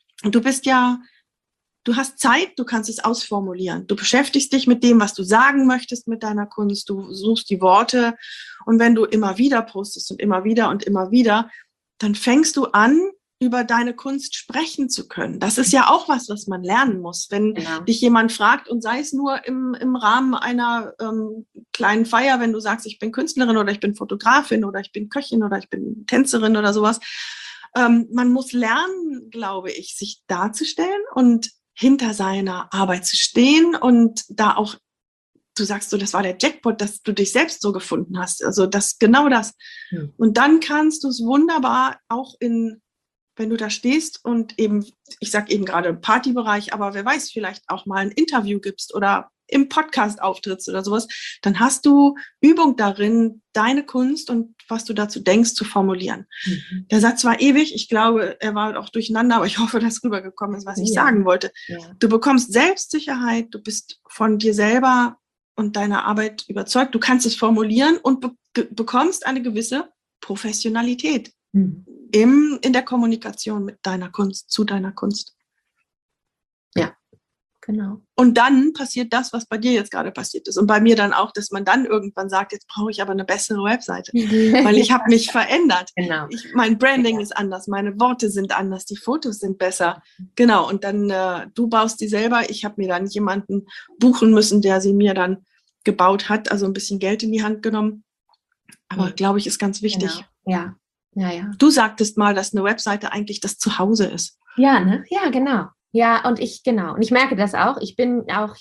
du hast Zeit, du kannst es ausformulieren. Du beschäftigst dich mit dem, was du sagen möchtest mit deiner Kunst. Du suchst die Worte. Und wenn du immer wieder postest und immer wieder, dann fängst du an, über deine Kunst sprechen zu können. Das ist ja auch was man lernen muss. Wenn dich jemand fragt und sei es nur im Rahmen einer kleinen Feier, wenn du sagst, ich bin Künstlerin oder ich bin Fotografin oder ich bin Köchin oder ich bin Tänzerin oder sowas. Man muss lernen, glaube ich, sich darzustellen und hinter seiner Arbeit zu stehen und da auch, du sagst so, das war der Jackpot, dass du dich selbst so gefunden hast. Also genau das. Und dann kannst du es wunderbar auch in wenn du da stehst und eben, ich sage eben gerade im Partybereich, aber wer weiß, vielleicht auch mal ein Interview gibst oder im Podcast auftrittst oder sowas, dann hast du Übung darin, deine Kunst und was du dazu denkst, zu formulieren. Mhm. Der Satz war ewig. Ich glaube, er war auch durcheinander, aber ich hoffe, dass rübergekommen ist, was ich sagen wollte. Ja. Du bekommst Selbstsicherheit, du bist von dir selber und deiner Arbeit überzeugt. Du kannst es formulieren und bekommst eine gewisse Professionalität in der Kommunikation mit deiner Kunst, zu deiner Kunst. Ja, genau. Und dann passiert das, was bei dir jetzt gerade passiert ist. Und bei mir dann auch, dass man dann irgendwann sagt, jetzt brauche ich aber eine bessere Webseite, weil ich habe mich verändert. Genau. Mein Branding ist anders, meine Worte sind anders, die Fotos sind besser. Genau, und dann du baust die selber. Ich habe mir dann jemanden buchen müssen, der sie mir dann gebaut hat, also ein bisschen Geld in die Hand genommen. Aber glaube ich, ist ganz wichtig. Genau. Ja. Du sagtest mal, dass eine Webseite eigentlich das Zuhause ist. Ja, ne? Ja, genau. Ja, und ich merke das auch. Ich bin auch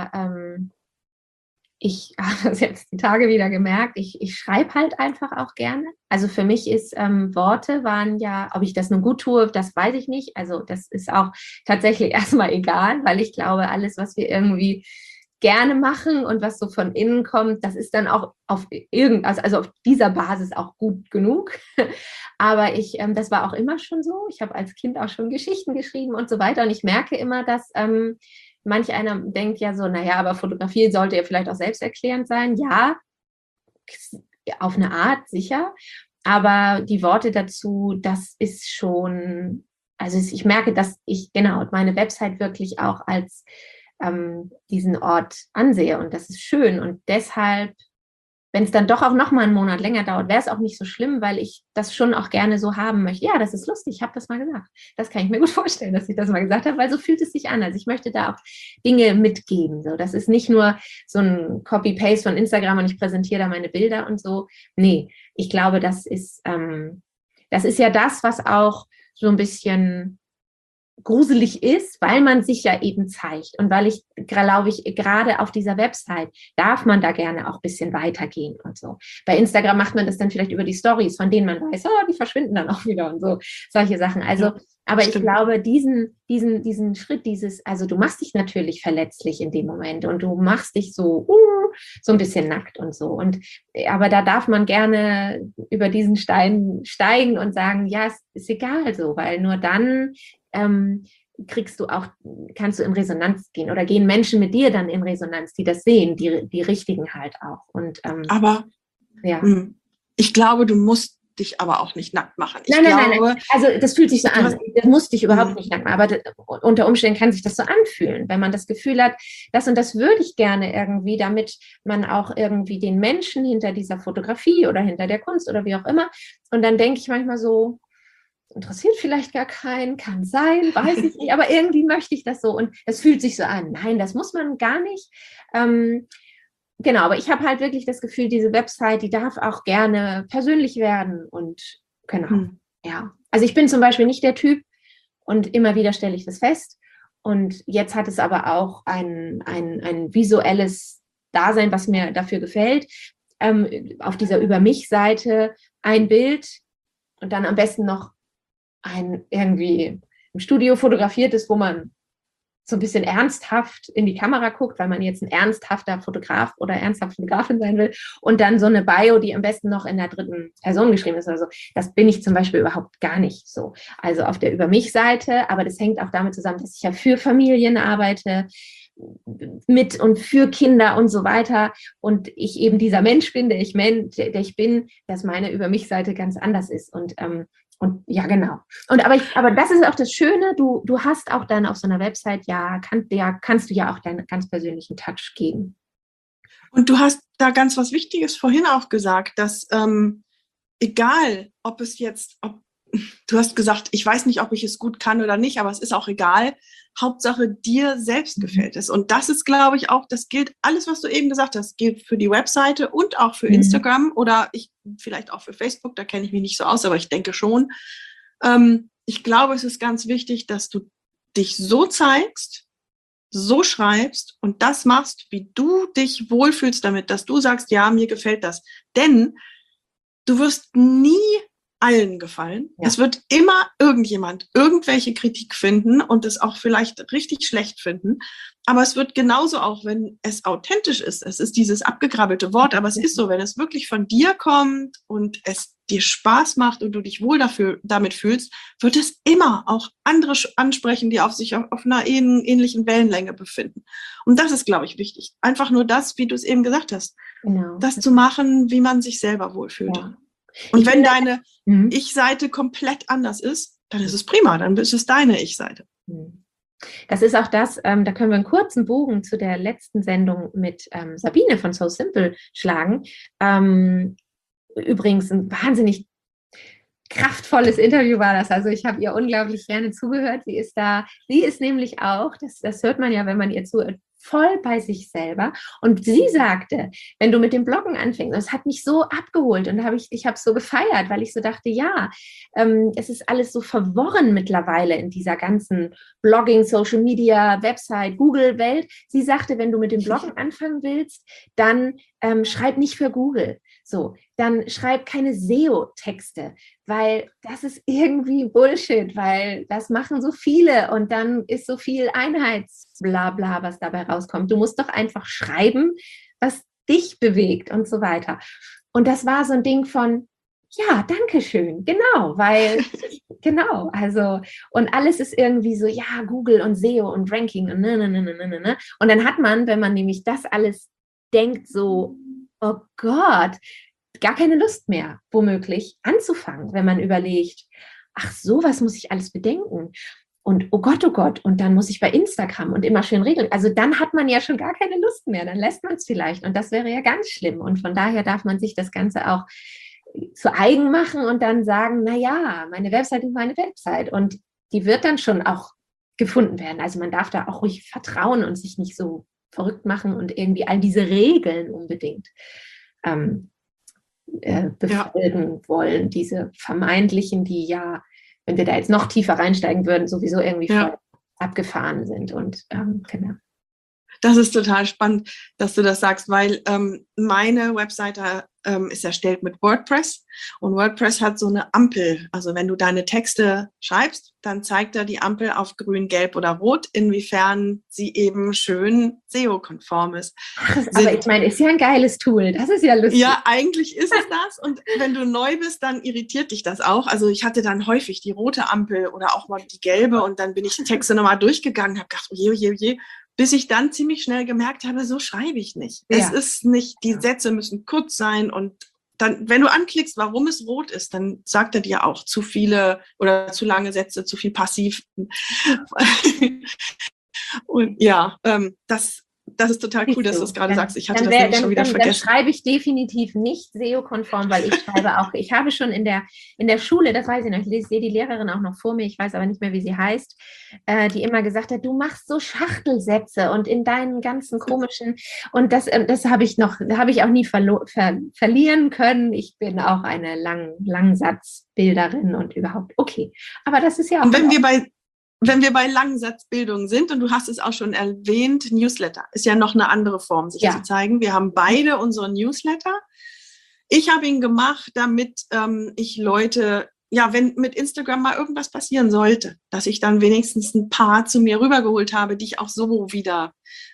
ich habe das jetzt die Tage wieder gemerkt, ich schreibe halt einfach auch gerne. Also für mich ist Worte waren ja, ob ich das nun gut tue, das weiß ich nicht. Also das ist auch tatsächlich erstmal egal, weil ich glaube, alles, was wir irgendwie gerne machen und was so von innen kommt, das ist dann auch auf also auf dieser Basis auch gut genug. Aber das war auch immer schon so. Ich habe als Kind auch schon Geschichten geschrieben und so weiter. Und ich merke immer, dass manch einer denkt ja so, naja, aber Fotografie sollte ja vielleicht auch selbsterklärend sein. Ja, auf eine Art, sicher. Aber die Worte dazu, das ist schon, also ich merke, dass ich meine Website wirklich auch als diesen Ort ansehe und das ist schön und deshalb, wenn es dann doch auch noch mal einen Monat länger dauert, wäre es auch nicht so schlimm, weil ich das schon auch gerne so haben möchte. Ja, das ist lustig, ich habe das mal gesagt. Das kann ich mir gut vorstellen, dass ich das mal gesagt habe, weil so fühlt es sich an. Also ich möchte da auch Dinge mitgeben. So. Das ist nicht nur so ein Copy-Paste von Instagram und ich präsentiere da meine Bilder und so. Nee, ich glaube, das ist ja das, was auch so ein bisschen gruselig ist, weil man sich ja eben zeigt und weil ich, glaube ich, gerade auf dieser Website darf man da gerne auch ein bisschen weitergehen und so. Bei Instagram macht man das dann vielleicht über die Stories, von denen man weiß, die verschwinden dann auch wieder und so, solche Sachen. Also, aber ich glaube, diesen Schritt, also du machst dich natürlich verletzlich in dem Moment und du machst dich so ein bisschen nackt und so. Aber da darf man gerne über diesen Stein steigen und sagen, ja, es ist egal so, weil nur dann kannst du in Resonanz gehen oder gehen Menschen mit dir dann in Resonanz, die das sehen, die richtigen halt auch. Und aber ja. Ich glaube, du musst dich aber auch nicht nackt machen. Nein. Also das fühlt sich so an. Das muss dich überhaupt nicht nackt machen. Aber unter Umständen kann sich das so anfühlen, wenn man das Gefühl hat, das und das würde ich gerne irgendwie, damit man auch irgendwie den Menschen hinter dieser Fotografie oder hinter der Kunst oder wie auch immer. Und dann denke ich manchmal so, interessiert vielleicht gar keinen, kann sein, weiß ich nicht, aber irgendwie möchte ich das so und es fühlt sich so an. Nein, das muss man gar nicht. Genau, aber ich habe halt wirklich das Gefühl, diese Website, die darf auch gerne persönlich werden und genau, ja. Also ich bin zum Beispiel nicht der Typ und immer wieder stelle ich das fest und jetzt hat es aber auch ein visuelles Dasein, was mir dafür gefällt. Auf dieser Über-mich-Seite ein Bild und dann am besten noch irgendwie im Studio fotografiert ist, wo man so ein bisschen ernsthaft in die Kamera guckt, weil man jetzt ein ernsthafter Fotograf oder ernsthafte Fotografin sein will und dann so eine Bio, die am besten noch in der dritten Person geschrieben ist oder so. Das bin ich zum Beispiel überhaupt gar nicht so. Also auf der Über-mich-Seite, aber das hängt auch damit zusammen, dass ich ja für Familien arbeite, mit und für Kinder und so weiter und ich eben dieser Mensch bin, der ich bin, dass meine Über-mich-Seite ganz anders ist und ja, genau. Aber das ist auch das Schöne, du hast auch dann auf so einer Website, kannst du ja auch deinen ganz persönlichen Touch geben. Und du hast da ganz was Wichtiges vorhin auch gesagt, dass egal, du hast gesagt, ich weiß nicht, ob ich es gut kann oder nicht, aber es ist auch egal. Hauptsache dir selbst gefällt es. Und das ist, glaube ich, auch, das gilt, alles, was du eben gesagt hast, gilt für die Webseite und auch für Instagram oder vielleicht auch für Facebook, da kenne ich mich nicht so aus, aber ich denke schon. Ich glaube, es ist ganz wichtig, dass du dich so zeigst, so schreibst und das machst, wie du dich wohlfühlst damit, dass du sagst, ja, mir gefällt das. Denn du wirst nie allen gefallen. Ja. Es wird immer irgendjemand irgendwelche Kritik finden und es auch vielleicht richtig schlecht finden. Aber es wird genauso auch, wenn es authentisch ist. Es ist dieses abgegrabbelte Wort, aber es ist so, wenn es wirklich von dir kommt und es dir Spaß macht und du dich wohl damit fühlst, wird es immer auch andere ansprechen, die sich auf einer ähnlichen Wellenlänge befinden. Und das ist, glaube ich, wichtig. Einfach nur das, wie du es eben gesagt hast, Genau. das zu machen, wie man sich selber wohlfühlt. Ja. Und wenn deine Ich-Seite komplett anders ist, dann ist es prima, dann ist es deine Ich-Seite. Das ist auch das, da können wir einen kurzen Bogen zu der letzten Sendung mit Sabine von So Simple schlagen. Übrigens ein wahnsinnig kraftvolles Interview war das. Also ich habe ihr unglaublich gerne zugehört. Sie ist nämlich auch, das hört man ja, wenn man ihr zuhört, voll bei sich selber. Und sie sagte, wenn du mit dem Bloggen anfängst, das hat mich so abgeholt und ich habe es so gefeiert, weil ich so dachte, ja, es ist alles so verworren mittlerweile in dieser ganzen Blogging, Social Media, Website, Google-Welt. Sie sagte, wenn du mit dem Bloggen anfangen willst, dann schreib nicht für Google. So, dann schreib keine SEO-Texte, weil das ist irgendwie Bullshit, weil das machen so viele und dann ist so viel Einheitsblabla, was dabei rauskommt. Du musst doch einfach schreiben, was dich bewegt und so weiter. Und das war so ein Ding von, ja, danke schön, genau, weil, genau, also, und alles ist irgendwie so, ja, Google und SEO und Ranking und ne. Und dann hat man, wenn man nämlich das alles denkt, so, oh Gott, gar keine Lust mehr, womöglich anzufangen, wenn man überlegt, ach so, was muss ich alles bedenken? Und oh Gott, und dann muss ich bei Instagram und immer schön regeln. Also dann hat man ja schon gar keine Lust mehr, dann lässt man es vielleicht und das wäre ja ganz schlimm. Und von daher darf man sich das Ganze auch zu eigen machen und dann sagen, naja, meine Website ist meine Website und die wird dann schon auch gefunden werden. Also man darf da auch ruhig vertrauen und sich nicht so verrückt machen und irgendwie all diese Regeln unbedingt befolgen wollen, diese vermeintlichen, die ja, wenn wir da jetzt noch tiefer reinsteigen würden, sowieso irgendwie voll abgefahren sind. Und genau. Das ist total spannend, dass du das sagst, weil meine Webseite ist erstellt mit WordPress und WordPress hat so eine Ampel. Also wenn du deine Texte schreibst, dann zeigt er die Ampel auf grün, gelb oder rot, inwiefern sie eben schön SEO-konform ist. Ach, aber ich meine, ist ja ein geiles Tool. Das ist ja lustig. Ja, eigentlich ist es das. Und wenn du neu bist, dann irritiert dich das auch. Also ich hatte dann häufig die rote Ampel oder auch mal die gelbe und dann bin ich die Texte nochmal durchgegangen, habe gedacht, oje, bis ich dann ziemlich schnell gemerkt habe, so schreibe ich nicht. Ja. Es ist nicht, die Sätze müssen kurz sein und dann, wenn du anklickst, warum es rot ist, dann sagt er dir auch zu viele oder zu lange Sätze, zu viel Passiv. Und ja, das ist total cool, dass du es gerade sagst. Ich hatte das nämlich schon wieder vergessen. Dann schreibe ich definitiv nicht SEO-konform, weil ich schreibe auch, ich habe schon in der Schule, das weiß ich noch, ich sehe die Lehrerin auch noch vor mir, ich weiß aber nicht mehr, wie sie heißt, die immer gesagt hat, du machst so Schachtelsätze und in deinen ganzen komischen, und das habe ich auch nie verlieren können. Ich bin auch eine Langsatzbilderin und überhaupt, okay. Aber das ist ja auch... Und wenn wir bei Langsatzbildung sind, und du hast es auch schon erwähnt, Newsletter ist ja noch eine andere Form, sich zu zeigen. Wir haben beide unsere Newsletter. Ich habe ihn gemacht, damit ich Leute, ja, wenn mit Instagram mal irgendwas passieren sollte, dass ich dann wenigstens ein paar zu mir rübergeholt habe, die ich auch so wieder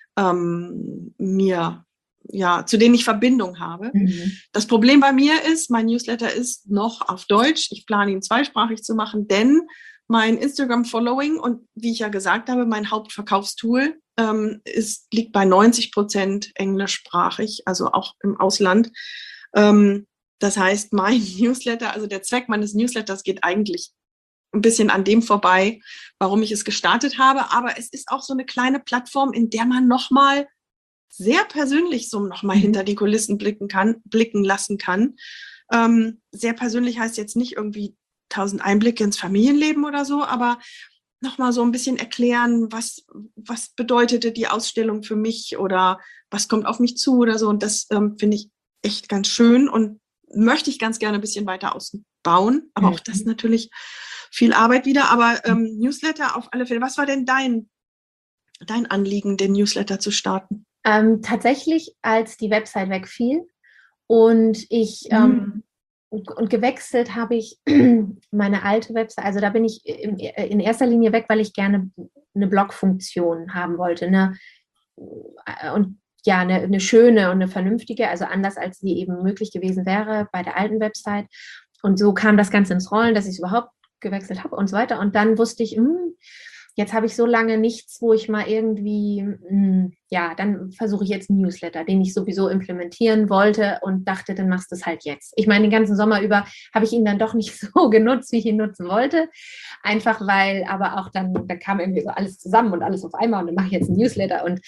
zu denen ich Verbindung habe. Mhm. Das Problem bei mir ist, mein Newsletter ist noch auf Deutsch. Ich plane ihn zweisprachig zu machen, denn mein Instagram-Following und wie ich ja gesagt habe, mein Hauptverkaufstool liegt bei 90% englischsprachig, also auch im Ausland. Das heißt, mein Newsletter, also der Zweck meines Newsletters geht eigentlich ein bisschen an dem vorbei, warum ich es gestartet habe. Aber es ist auch so eine kleine Plattform, in der man nochmal sehr persönlich so nochmal hinter die Kulissen blicken lassen kann. Sehr persönlich heißt jetzt nicht irgendwie 1000 Einblicke ins Familienleben oder so, aber nochmal so ein bisschen erklären, was bedeutete die Ausstellung für mich oder was kommt auf mich zu oder so. Und das finde ich echt ganz schön und möchte ich ganz gerne ein bisschen weiter ausbauen. Aber auch das natürlich viel Arbeit wieder. Aber Newsletter auf alle Fälle. Was war denn dein Anliegen, den Newsletter zu starten? Tatsächlich, als die Website wegfiel und ich und gewechselt habe ich meine alte Website, also da bin ich in erster Linie weg, weil ich gerne eine Blog-Funktion haben wollte, und ja, eine schöne und eine vernünftige, also anders als sie eben möglich gewesen wäre bei der alten Website. Und so kam das Ganze ins Rollen, dass ich es überhaupt gewechselt habe und so weiter. Und dann wusste ich, jetzt habe ich so lange nichts, wo ich mal irgendwie, dann versuche ich jetzt einen Newsletter, den ich sowieso implementieren wollte und dachte, dann machst du es halt jetzt. Ich meine, den ganzen Sommer über habe ich ihn dann doch nicht so genutzt, wie ich ihn nutzen wollte. Einfach weil, aber auch dann kam irgendwie so alles zusammen und alles auf einmal und dann mache ich jetzt einen Newsletter und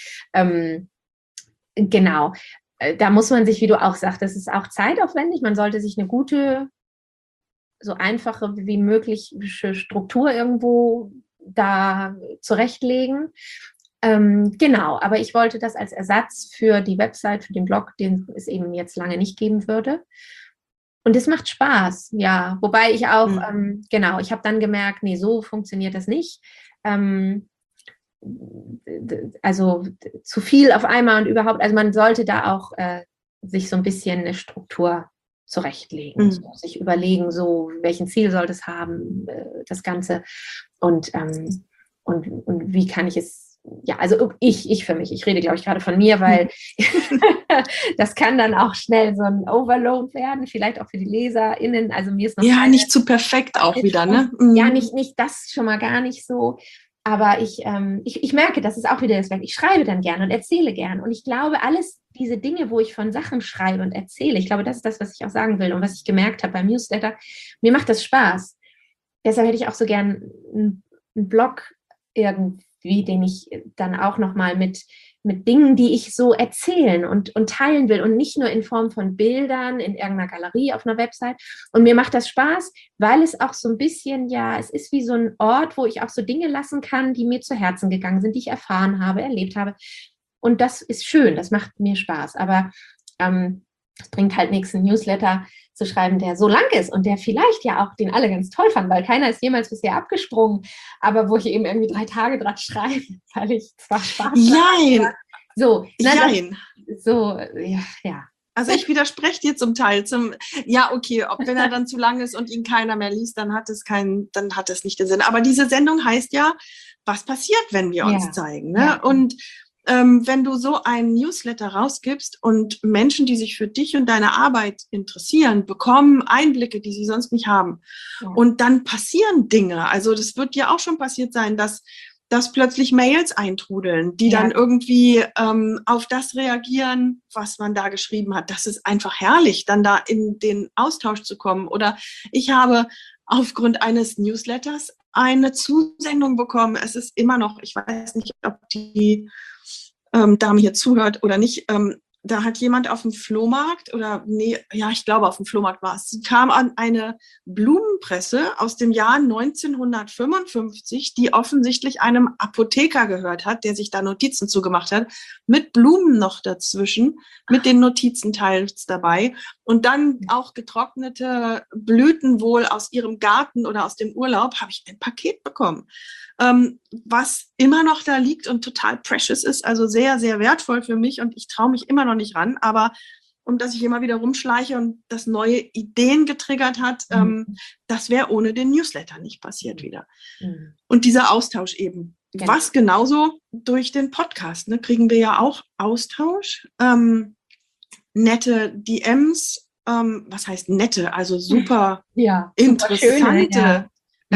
genau. Da muss man sich, wie du auch sagst, das ist auch zeitaufwendig. Man sollte sich eine gute, so einfache wie mögliche Struktur irgendwo da zurechtlegen. Genau, aber ich wollte das als Ersatz für die Website, für den Blog, den es eben jetzt lange nicht geben würde. Und es macht Spaß, ja. Wobei ich auch, genau, ich habe dann gemerkt, nee, so funktioniert das nicht. Also zu viel auf einmal und überhaupt, also man sollte da auch sich so ein bisschen eine Struktur zurechtlegen, so, sich überlegen, so welchen Ziel soll das haben, das Ganze und wie kann ich es, ja, also ich für mich, ich rede, glaube ich, gerade von mir, weil das kann dann auch schnell so ein Overload werden, vielleicht auch für die LeserInnen, also mir ist noch nicht zu perfekt auch wieder, ne? Ja, nicht das schon mal gar nicht so. Aber ich merke, das ist auch wieder das Werk. Ich schreibe dann gerne und erzähle gerne. Und ich glaube, alles diese Dinge, wo ich von Sachen schreibe und erzähle, ich glaube, das ist das, was ich auch sagen will und was ich gemerkt habe beim Newsletter. Mir macht das Spaß. Deshalb hätte ich auch so gern einen Blog irgendwie, den ich dann auch nochmal mit Dingen, die ich so erzählen und teilen will und nicht nur in Form von Bildern in irgendeiner Galerie auf einer Website. Und mir macht das Spaß, weil es auch so ein bisschen, ja, es ist wie so ein Ort, wo ich auch so Dinge lassen kann, die mir zu Herzen gegangen sind, die ich erfahren habe, erlebt habe. Und das ist schön, das macht mir Spaß. Aber es bringt halt nichts, einen Newsletter zu schreiben, der so lang ist und der vielleicht ja auch den alle ganz toll fanden, weil keiner ist jemals bisher abgesprungen, aber wo ich eben irgendwie 3 Tage dran schreibe, weil ich zwar Spaß habe. So, ja. Also ich widerspreche dir zum Teil. Wenn er dann zu lang ist und ihn keiner mehr liest, dann hat es nicht den Sinn. Aber diese Sendung heißt ja, was passiert, wenn wir uns zeigen? Ne? Ja. Und wenn du so einen Newsletter rausgibst und Menschen, die sich für dich und deine Arbeit interessieren, bekommen Einblicke, die sie sonst nicht haben. Ja. Und dann passieren Dinge. Also das wird ja auch schon passiert sein, dass plötzlich Mails eintrudeln, die dann irgendwie auf das reagieren, was man da geschrieben hat. Das ist einfach herrlich, dann da in den Austausch zu kommen. Oder ich habe aufgrund eines Newsletters eine Zusendung bekommen. Es ist immer noch, ich weiß nicht, ob die Dame hier zuhört oder nicht, da hat jemand auf dem Flohmarkt ich glaube auf dem Flohmarkt war es, sie kam an eine Blumenpresse aus dem Jahr 1955, die offensichtlich einem Apotheker gehört hat, der sich da Notizen zugemacht hat, mit Blumen noch dazwischen, mit den Notizen teils dabei und dann auch getrocknete Blüten wohl aus ihrem Garten oder aus dem Urlaub, habe ich ein Paket bekommen. Was immer noch da liegt und total precious ist, also sehr, sehr wertvoll für mich und ich traue mich immer noch nicht ran, aber dass ich immer wieder rumschleiche und das neue Ideen getriggert hat, das wäre ohne den Newsletter nicht passiert wieder. Und dieser Austausch eben, was genauso durch den Podcast, ne, kriegen wir ja auch Austausch, nette DMs, was heißt nette, also super interessante,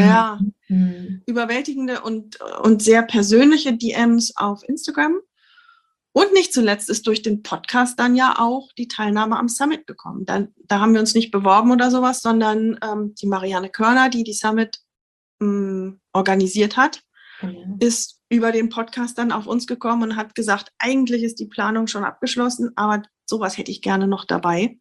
überwältigende und sehr persönliche DMs auf Instagram. Und nicht zuletzt ist durch den Podcast dann ja auch die Teilnahme am Summit gekommen. Da haben wir uns nicht beworben oder sowas, sondern die Marianne Körner, die Summit organisiert hat, ist über den Podcast dann auf uns gekommen und hat gesagt, eigentlich ist die Planung schon abgeschlossen, aber sowas hätte ich gerne noch dabei.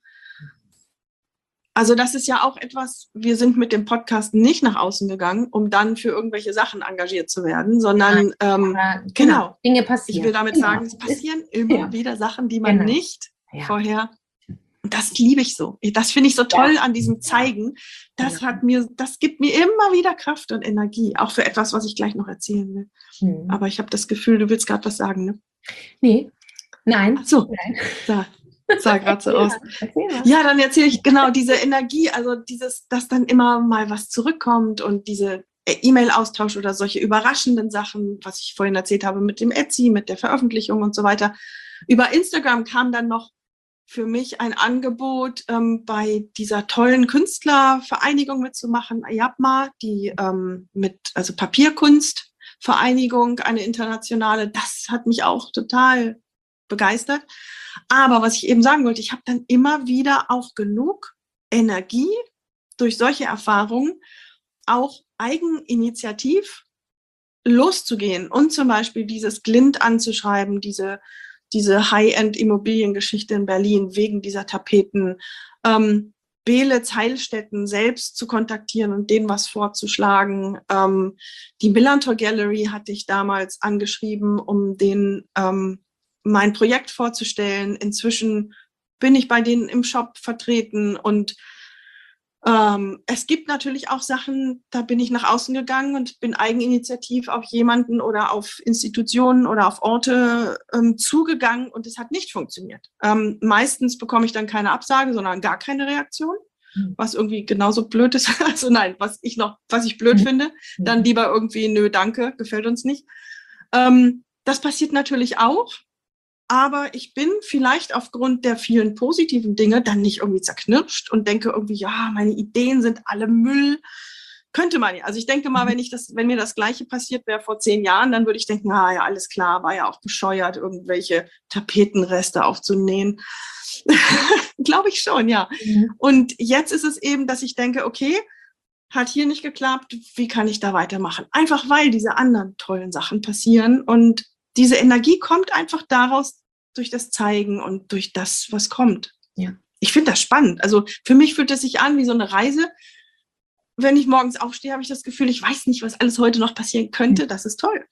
Also das ist ja auch etwas, wir sind mit dem Podcast nicht nach außen gegangen, um dann für irgendwelche Sachen engagiert zu werden, sondern genau, Dinge passieren. Ich will damit sagen, es passieren immer wieder Sachen, die man nicht vorher, und das liebe ich so. Das finde ich so toll an diesem Zeigen. Das gibt mir immer wieder Kraft und Energie, auch für etwas, was ich gleich noch erzählen will. Aber ich habe das Gefühl, du willst gerade was sagen, ne? Nee. Nein. Ach so. Nein. So. sah gerade so aus. Erzähl mal. Ja, dann erzähle ich genau diese Energie, also dass dann immer mal was zurückkommt und diese E-Mail-Austausch oder solche überraschenden Sachen, was ich vorhin erzählt habe mit dem Etsy, mit der Veröffentlichung und so weiter. Über Instagram kam dann noch für mich ein Angebot, bei dieser tollen Künstlervereinigung mitzumachen, IAPMA, die also Papierkunstvereinigung, eine internationale. Das hat mich auch total begeistert. Aber was ich eben sagen wollte, ich habe dann immer wieder auch genug Energie durch solche Erfahrungen, auch eigeninitiativ loszugehen und zum Beispiel dieses Glint anzuschreiben, diese High-End-Immobiliengeschichte in Berlin wegen dieser Tapeten, Beelitz Heilstätten selbst zu kontaktieren und denen was vorzuschlagen. Die Millantor Gallery hatte ich damals angeschrieben, um denen mein Projekt vorzustellen. Inzwischen bin ich bei denen im Shop vertreten und es gibt natürlich auch Sachen, da bin ich nach außen gegangen und bin eigeninitiativ auf jemanden oder auf Institutionen oder auf Orte zugegangen und es hat nicht funktioniert. Meistens bekomme ich dann keine Absage, sondern gar keine Reaktion, was irgendwie genauso blöd ist. Also nein, was ich blöd finde, dann lieber irgendwie, nö, danke, gefällt uns nicht. Das passiert natürlich auch. Aber ich bin vielleicht aufgrund der vielen positiven Dinge dann nicht irgendwie zerknirscht und denke irgendwie, ja, meine Ideen sind alle Müll. Könnte man ja. Also ich denke mal, wenn mir das Gleiche passiert wäre vor 10 Jahren, dann würde ich denken, ah ja, alles klar, war ja auch bescheuert, irgendwelche Tapetenreste aufzunähen. Glaube ich schon, ja. Und jetzt ist es eben, dass ich denke, okay, hat hier nicht geklappt, wie kann ich da weitermachen? Einfach weil diese anderen tollen Sachen passieren und diese Energie kommt einfach daraus durch das Zeigen und durch das, was kommt. Ja. Ich finde das spannend. Also für mich fühlt es sich an wie so eine Reise. Wenn ich morgens aufstehe, habe ich das Gefühl, ich weiß nicht, was alles heute noch passieren könnte. Das ist toll.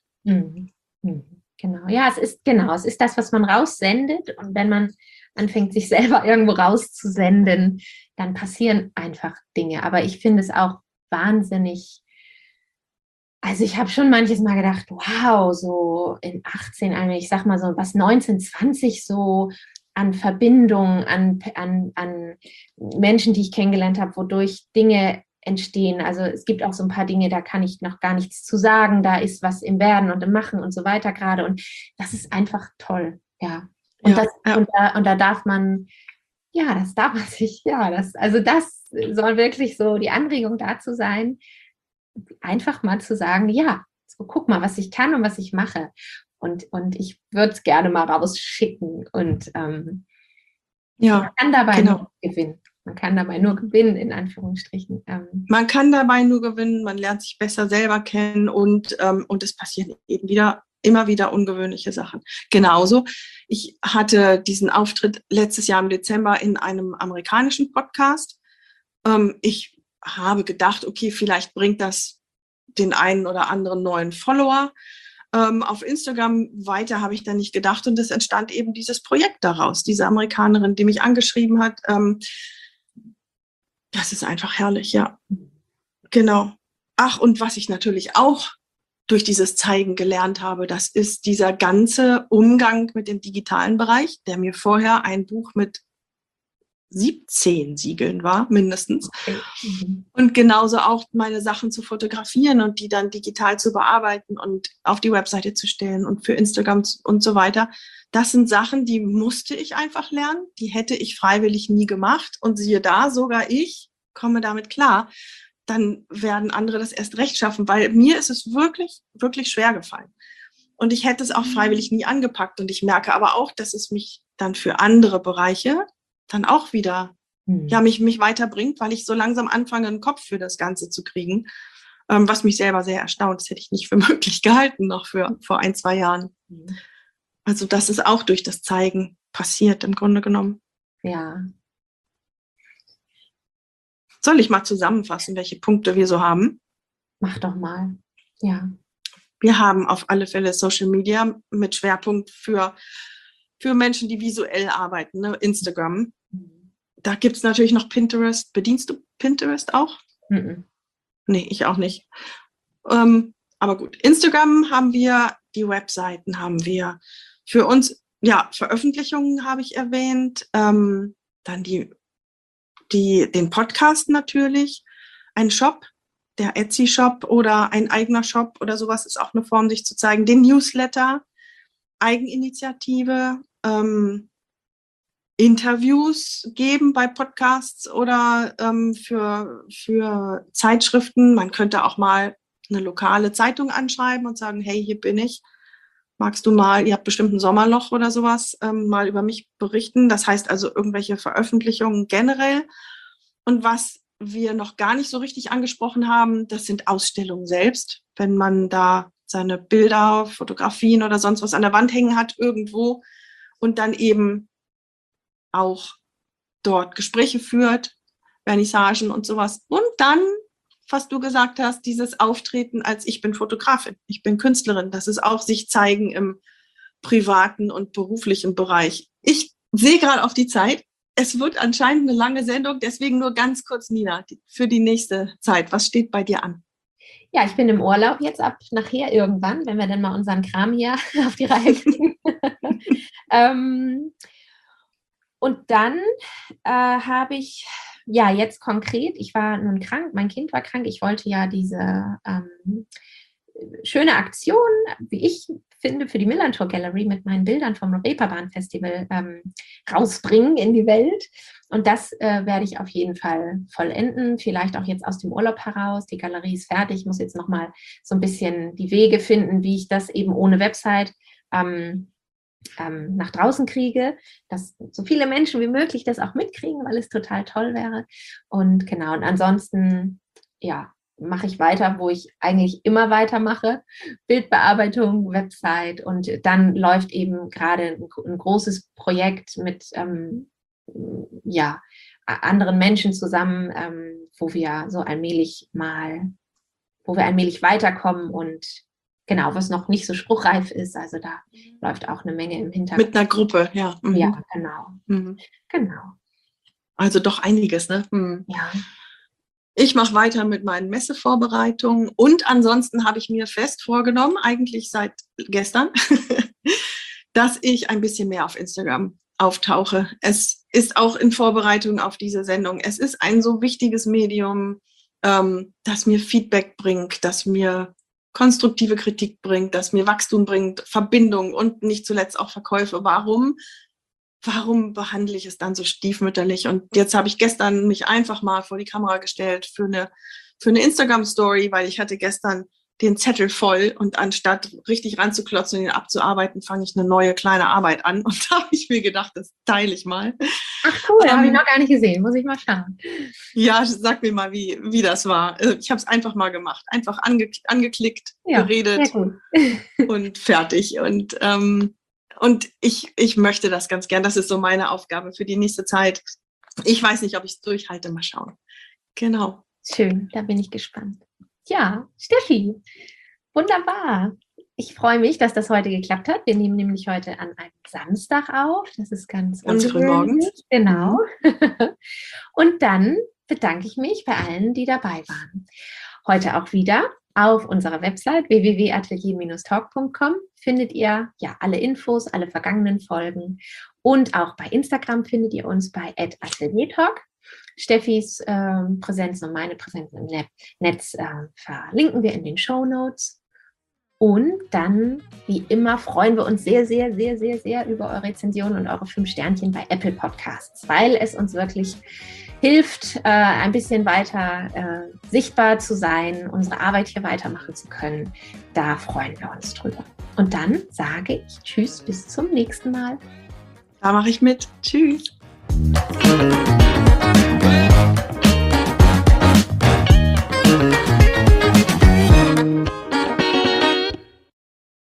Genau. Ja, es ist das, was man raussendet. Und wenn man anfängt, sich selber irgendwo rauszusenden, dann passieren einfach Dinge. Aber ich finde es auch wahnsinnig. Also ich habe schon manches Mal gedacht, wow, so in 18, ich sag mal so, was 19, 20 so an Verbindungen, an Menschen, die ich kennengelernt habe, wodurch Dinge entstehen. Also es gibt auch so ein paar Dinge, da kann ich noch gar nichts zu sagen, da ist was im Werden und im Machen und so weiter gerade und das ist einfach toll, ja. Und, und da darf man, ja, das darf man sich, ja, das soll wirklich so die Anregung dazu sein, einfach mal zu sagen, ja, so guck mal, was ich kann und was ich mache. Und ich würde es gerne mal rausschicken. Und man kann dabei nur gewinnen. Man kann dabei nur gewinnen, in Anführungsstrichen. Man kann dabei nur gewinnen, man lernt sich besser selber kennen und es passieren eben immer wieder ungewöhnliche Sachen. Genauso, ich hatte diesen Auftritt letztes Jahr im Dezember in einem amerikanischen Podcast. Ich habe gedacht, okay, vielleicht bringt das den einen oder anderen neuen Follower. Auf Instagram weiter habe ich dann nicht gedacht und es entstand eben dieses Projekt daraus, diese Amerikanerin, die mich angeschrieben hat. Das ist einfach herrlich, ja. Genau. Ach, und was ich natürlich auch durch dieses Zeigen gelernt habe, das ist dieser ganze Umgang mit dem digitalen Bereich, der mir vorher ein Buch mit 17 Siegeln war, mindestens. Okay. Und genauso auch meine Sachen zu fotografieren und die dann digital zu bearbeiten und auf die Webseite zu stellen und für Instagram und so weiter. Das sind Sachen, die musste ich einfach lernen. Die hätte ich freiwillig nie gemacht. Und siehe da, sogar ich komme damit klar. Dann werden andere das erst recht schaffen, weil mir ist es wirklich, wirklich schwer gefallen. Und ich hätte es auch freiwillig nie angepackt. Und ich merke aber auch, dass es mich dann für andere Bereiche dann auch wieder mich weiterbringt, weil ich so langsam anfange, einen Kopf für das Ganze zu kriegen, was mich selber sehr erstaunt. Das hätte ich nicht für möglich gehalten, noch vor 1, 2 Jahren. Also das ist auch durch das Zeigen passiert, im Grunde genommen. Ja. Soll ich mal zusammenfassen, welche Punkte wir so haben? Mach doch mal, ja. Wir haben auf alle Fälle Social Media mit Schwerpunkt für Menschen, die visuell arbeiten, ne? Instagram. Da gibt es natürlich noch Pinterest. Bedienst du Pinterest auch? Nee, ich auch nicht. Aber gut, Instagram haben wir, die Webseiten haben wir. Für uns ja, Veröffentlichungen habe ich erwähnt, dann den Podcast natürlich, ein Shop, der Etsy-Shop oder ein eigener Shop oder sowas ist auch eine Form, sich zu zeigen, den Newsletter, Eigeninitiative, Interviews geben bei Podcasts oder für Zeitschriften. Man könnte auch mal eine lokale Zeitung anschreiben und sagen, hey, hier bin ich. Magst du mal, ihr habt bestimmt ein Sommerloch oder sowas, mal über mich berichten. Das heißt also irgendwelche Veröffentlichungen generell. Und was wir noch gar nicht so richtig angesprochen haben, das sind Ausstellungen selbst. Wenn man da seine Bilder, Fotografien oder sonst was an der Wand hängen hat irgendwo und dann eben auch dort Gespräche führt, Vernissagen und sowas. Und dann, was du gesagt hast, dieses Auftreten als ich bin Fotografin, ich bin Künstlerin, das ist auch sich zeigen im privaten und beruflichen Bereich. Ich sehe gerade auf die Zeit, es wird anscheinend eine lange Sendung, deswegen nur ganz kurz, Nina, für die nächste Zeit. Was steht bei dir an? Ja, ich bin im Urlaub jetzt ab nachher irgendwann, wenn wir dann mal unseren Kram hier auf die Reihe kriegen. Und dann habe ich, ja, jetzt konkret, ich war nun krank, mein Kind war krank, ich wollte ja diese schöne Aktion, wie ich finde, für die Millantor Gallery mit meinen Bildern vom Reeperbahn Festival rausbringen in die Welt. Und das werde ich auf jeden Fall vollenden, vielleicht auch jetzt aus dem Urlaub heraus. Die Galerie ist fertig, ich muss jetzt nochmal so ein bisschen die Wege finden, wie ich das eben ohne Website nach draußen kriege, dass so viele Menschen wie möglich das auch mitkriegen, weil es total toll wäre. Und genau, und ansonsten, ja, mache ich weiter, wo ich eigentlich immer weitermache, Bildbearbeitung, Website, und dann läuft eben gerade ein großes Projekt mit anderen Menschen zusammen, wo wir allmählich weiterkommen und genau, was noch nicht so spruchreif ist, also da läuft auch eine Menge im Hintergrund. Mit einer Gruppe, ja. Mhm. Ja, genau. Mhm. Genau. Also doch einiges, ne? Mhm. Ja. Ich mache weiter mit meinen Messevorbereitungen und ansonsten habe ich mir fest vorgenommen, eigentlich seit gestern, dass ich ein bisschen mehr auf Instagram auftauche. Es ist auch in Vorbereitung auf diese Sendung. Es ist ein so wichtiges Medium, das mir Feedback bringt, das mir konstruktive Kritik bringt, das mir Wachstum bringt, Verbindung und nicht zuletzt auch Verkäufe. Warum behandle ich es dann so stiefmütterlich? Und jetzt habe ich gestern mich einfach mal vor die Kamera gestellt für eine Instagram-Story, weil ich hatte gestern den Zettel voll und anstatt richtig ranzuklotzen und ihn abzuarbeiten, fange ich eine neue kleine Arbeit an. Und da habe ich mir gedacht, das teile ich mal. Ach cool, habe ich noch gar nicht gesehen, muss ich mal schauen. Ja, sag mir mal, wie das war. Ich habe es einfach mal gemacht, einfach angeklickt, ja, geredet und fertig. Und ich möchte das ganz gern. Das ist so meine Aufgabe für die nächste Zeit. Ich weiß nicht, ob ich es durchhalte. Mal schauen. Genau. Schön, da bin ich gespannt. Ja, Steffi, wunderbar. Ich freue mich, dass das heute geklappt hat. Wir nehmen nämlich heute an einem Samstag auf. Das ist ganz früh morgens. Genau. Und dann bedanke ich mich bei allen, die dabei waren. Heute auch wieder auf unserer Website www.atelier-talk.com findet ihr ja alle Infos, alle vergangenen Folgen. Und auch bei Instagram findet ihr uns bei @ateliertalk. Steffis Präsenz und meine Präsenz im Netz verlinken wir in den Shownotes. Und dann, wie immer, freuen wir uns sehr, sehr, sehr, sehr, sehr über eure Rezensionen und eure 5 Sternchen bei Apple Podcasts, weil es uns wirklich hilft, ein bisschen weiter sichtbar zu sein, unsere Arbeit hier weitermachen zu können. Da freuen wir uns drüber. Und dann sage ich Tschüss, bis zum nächsten Mal. Da mache ich mit. Tschüss.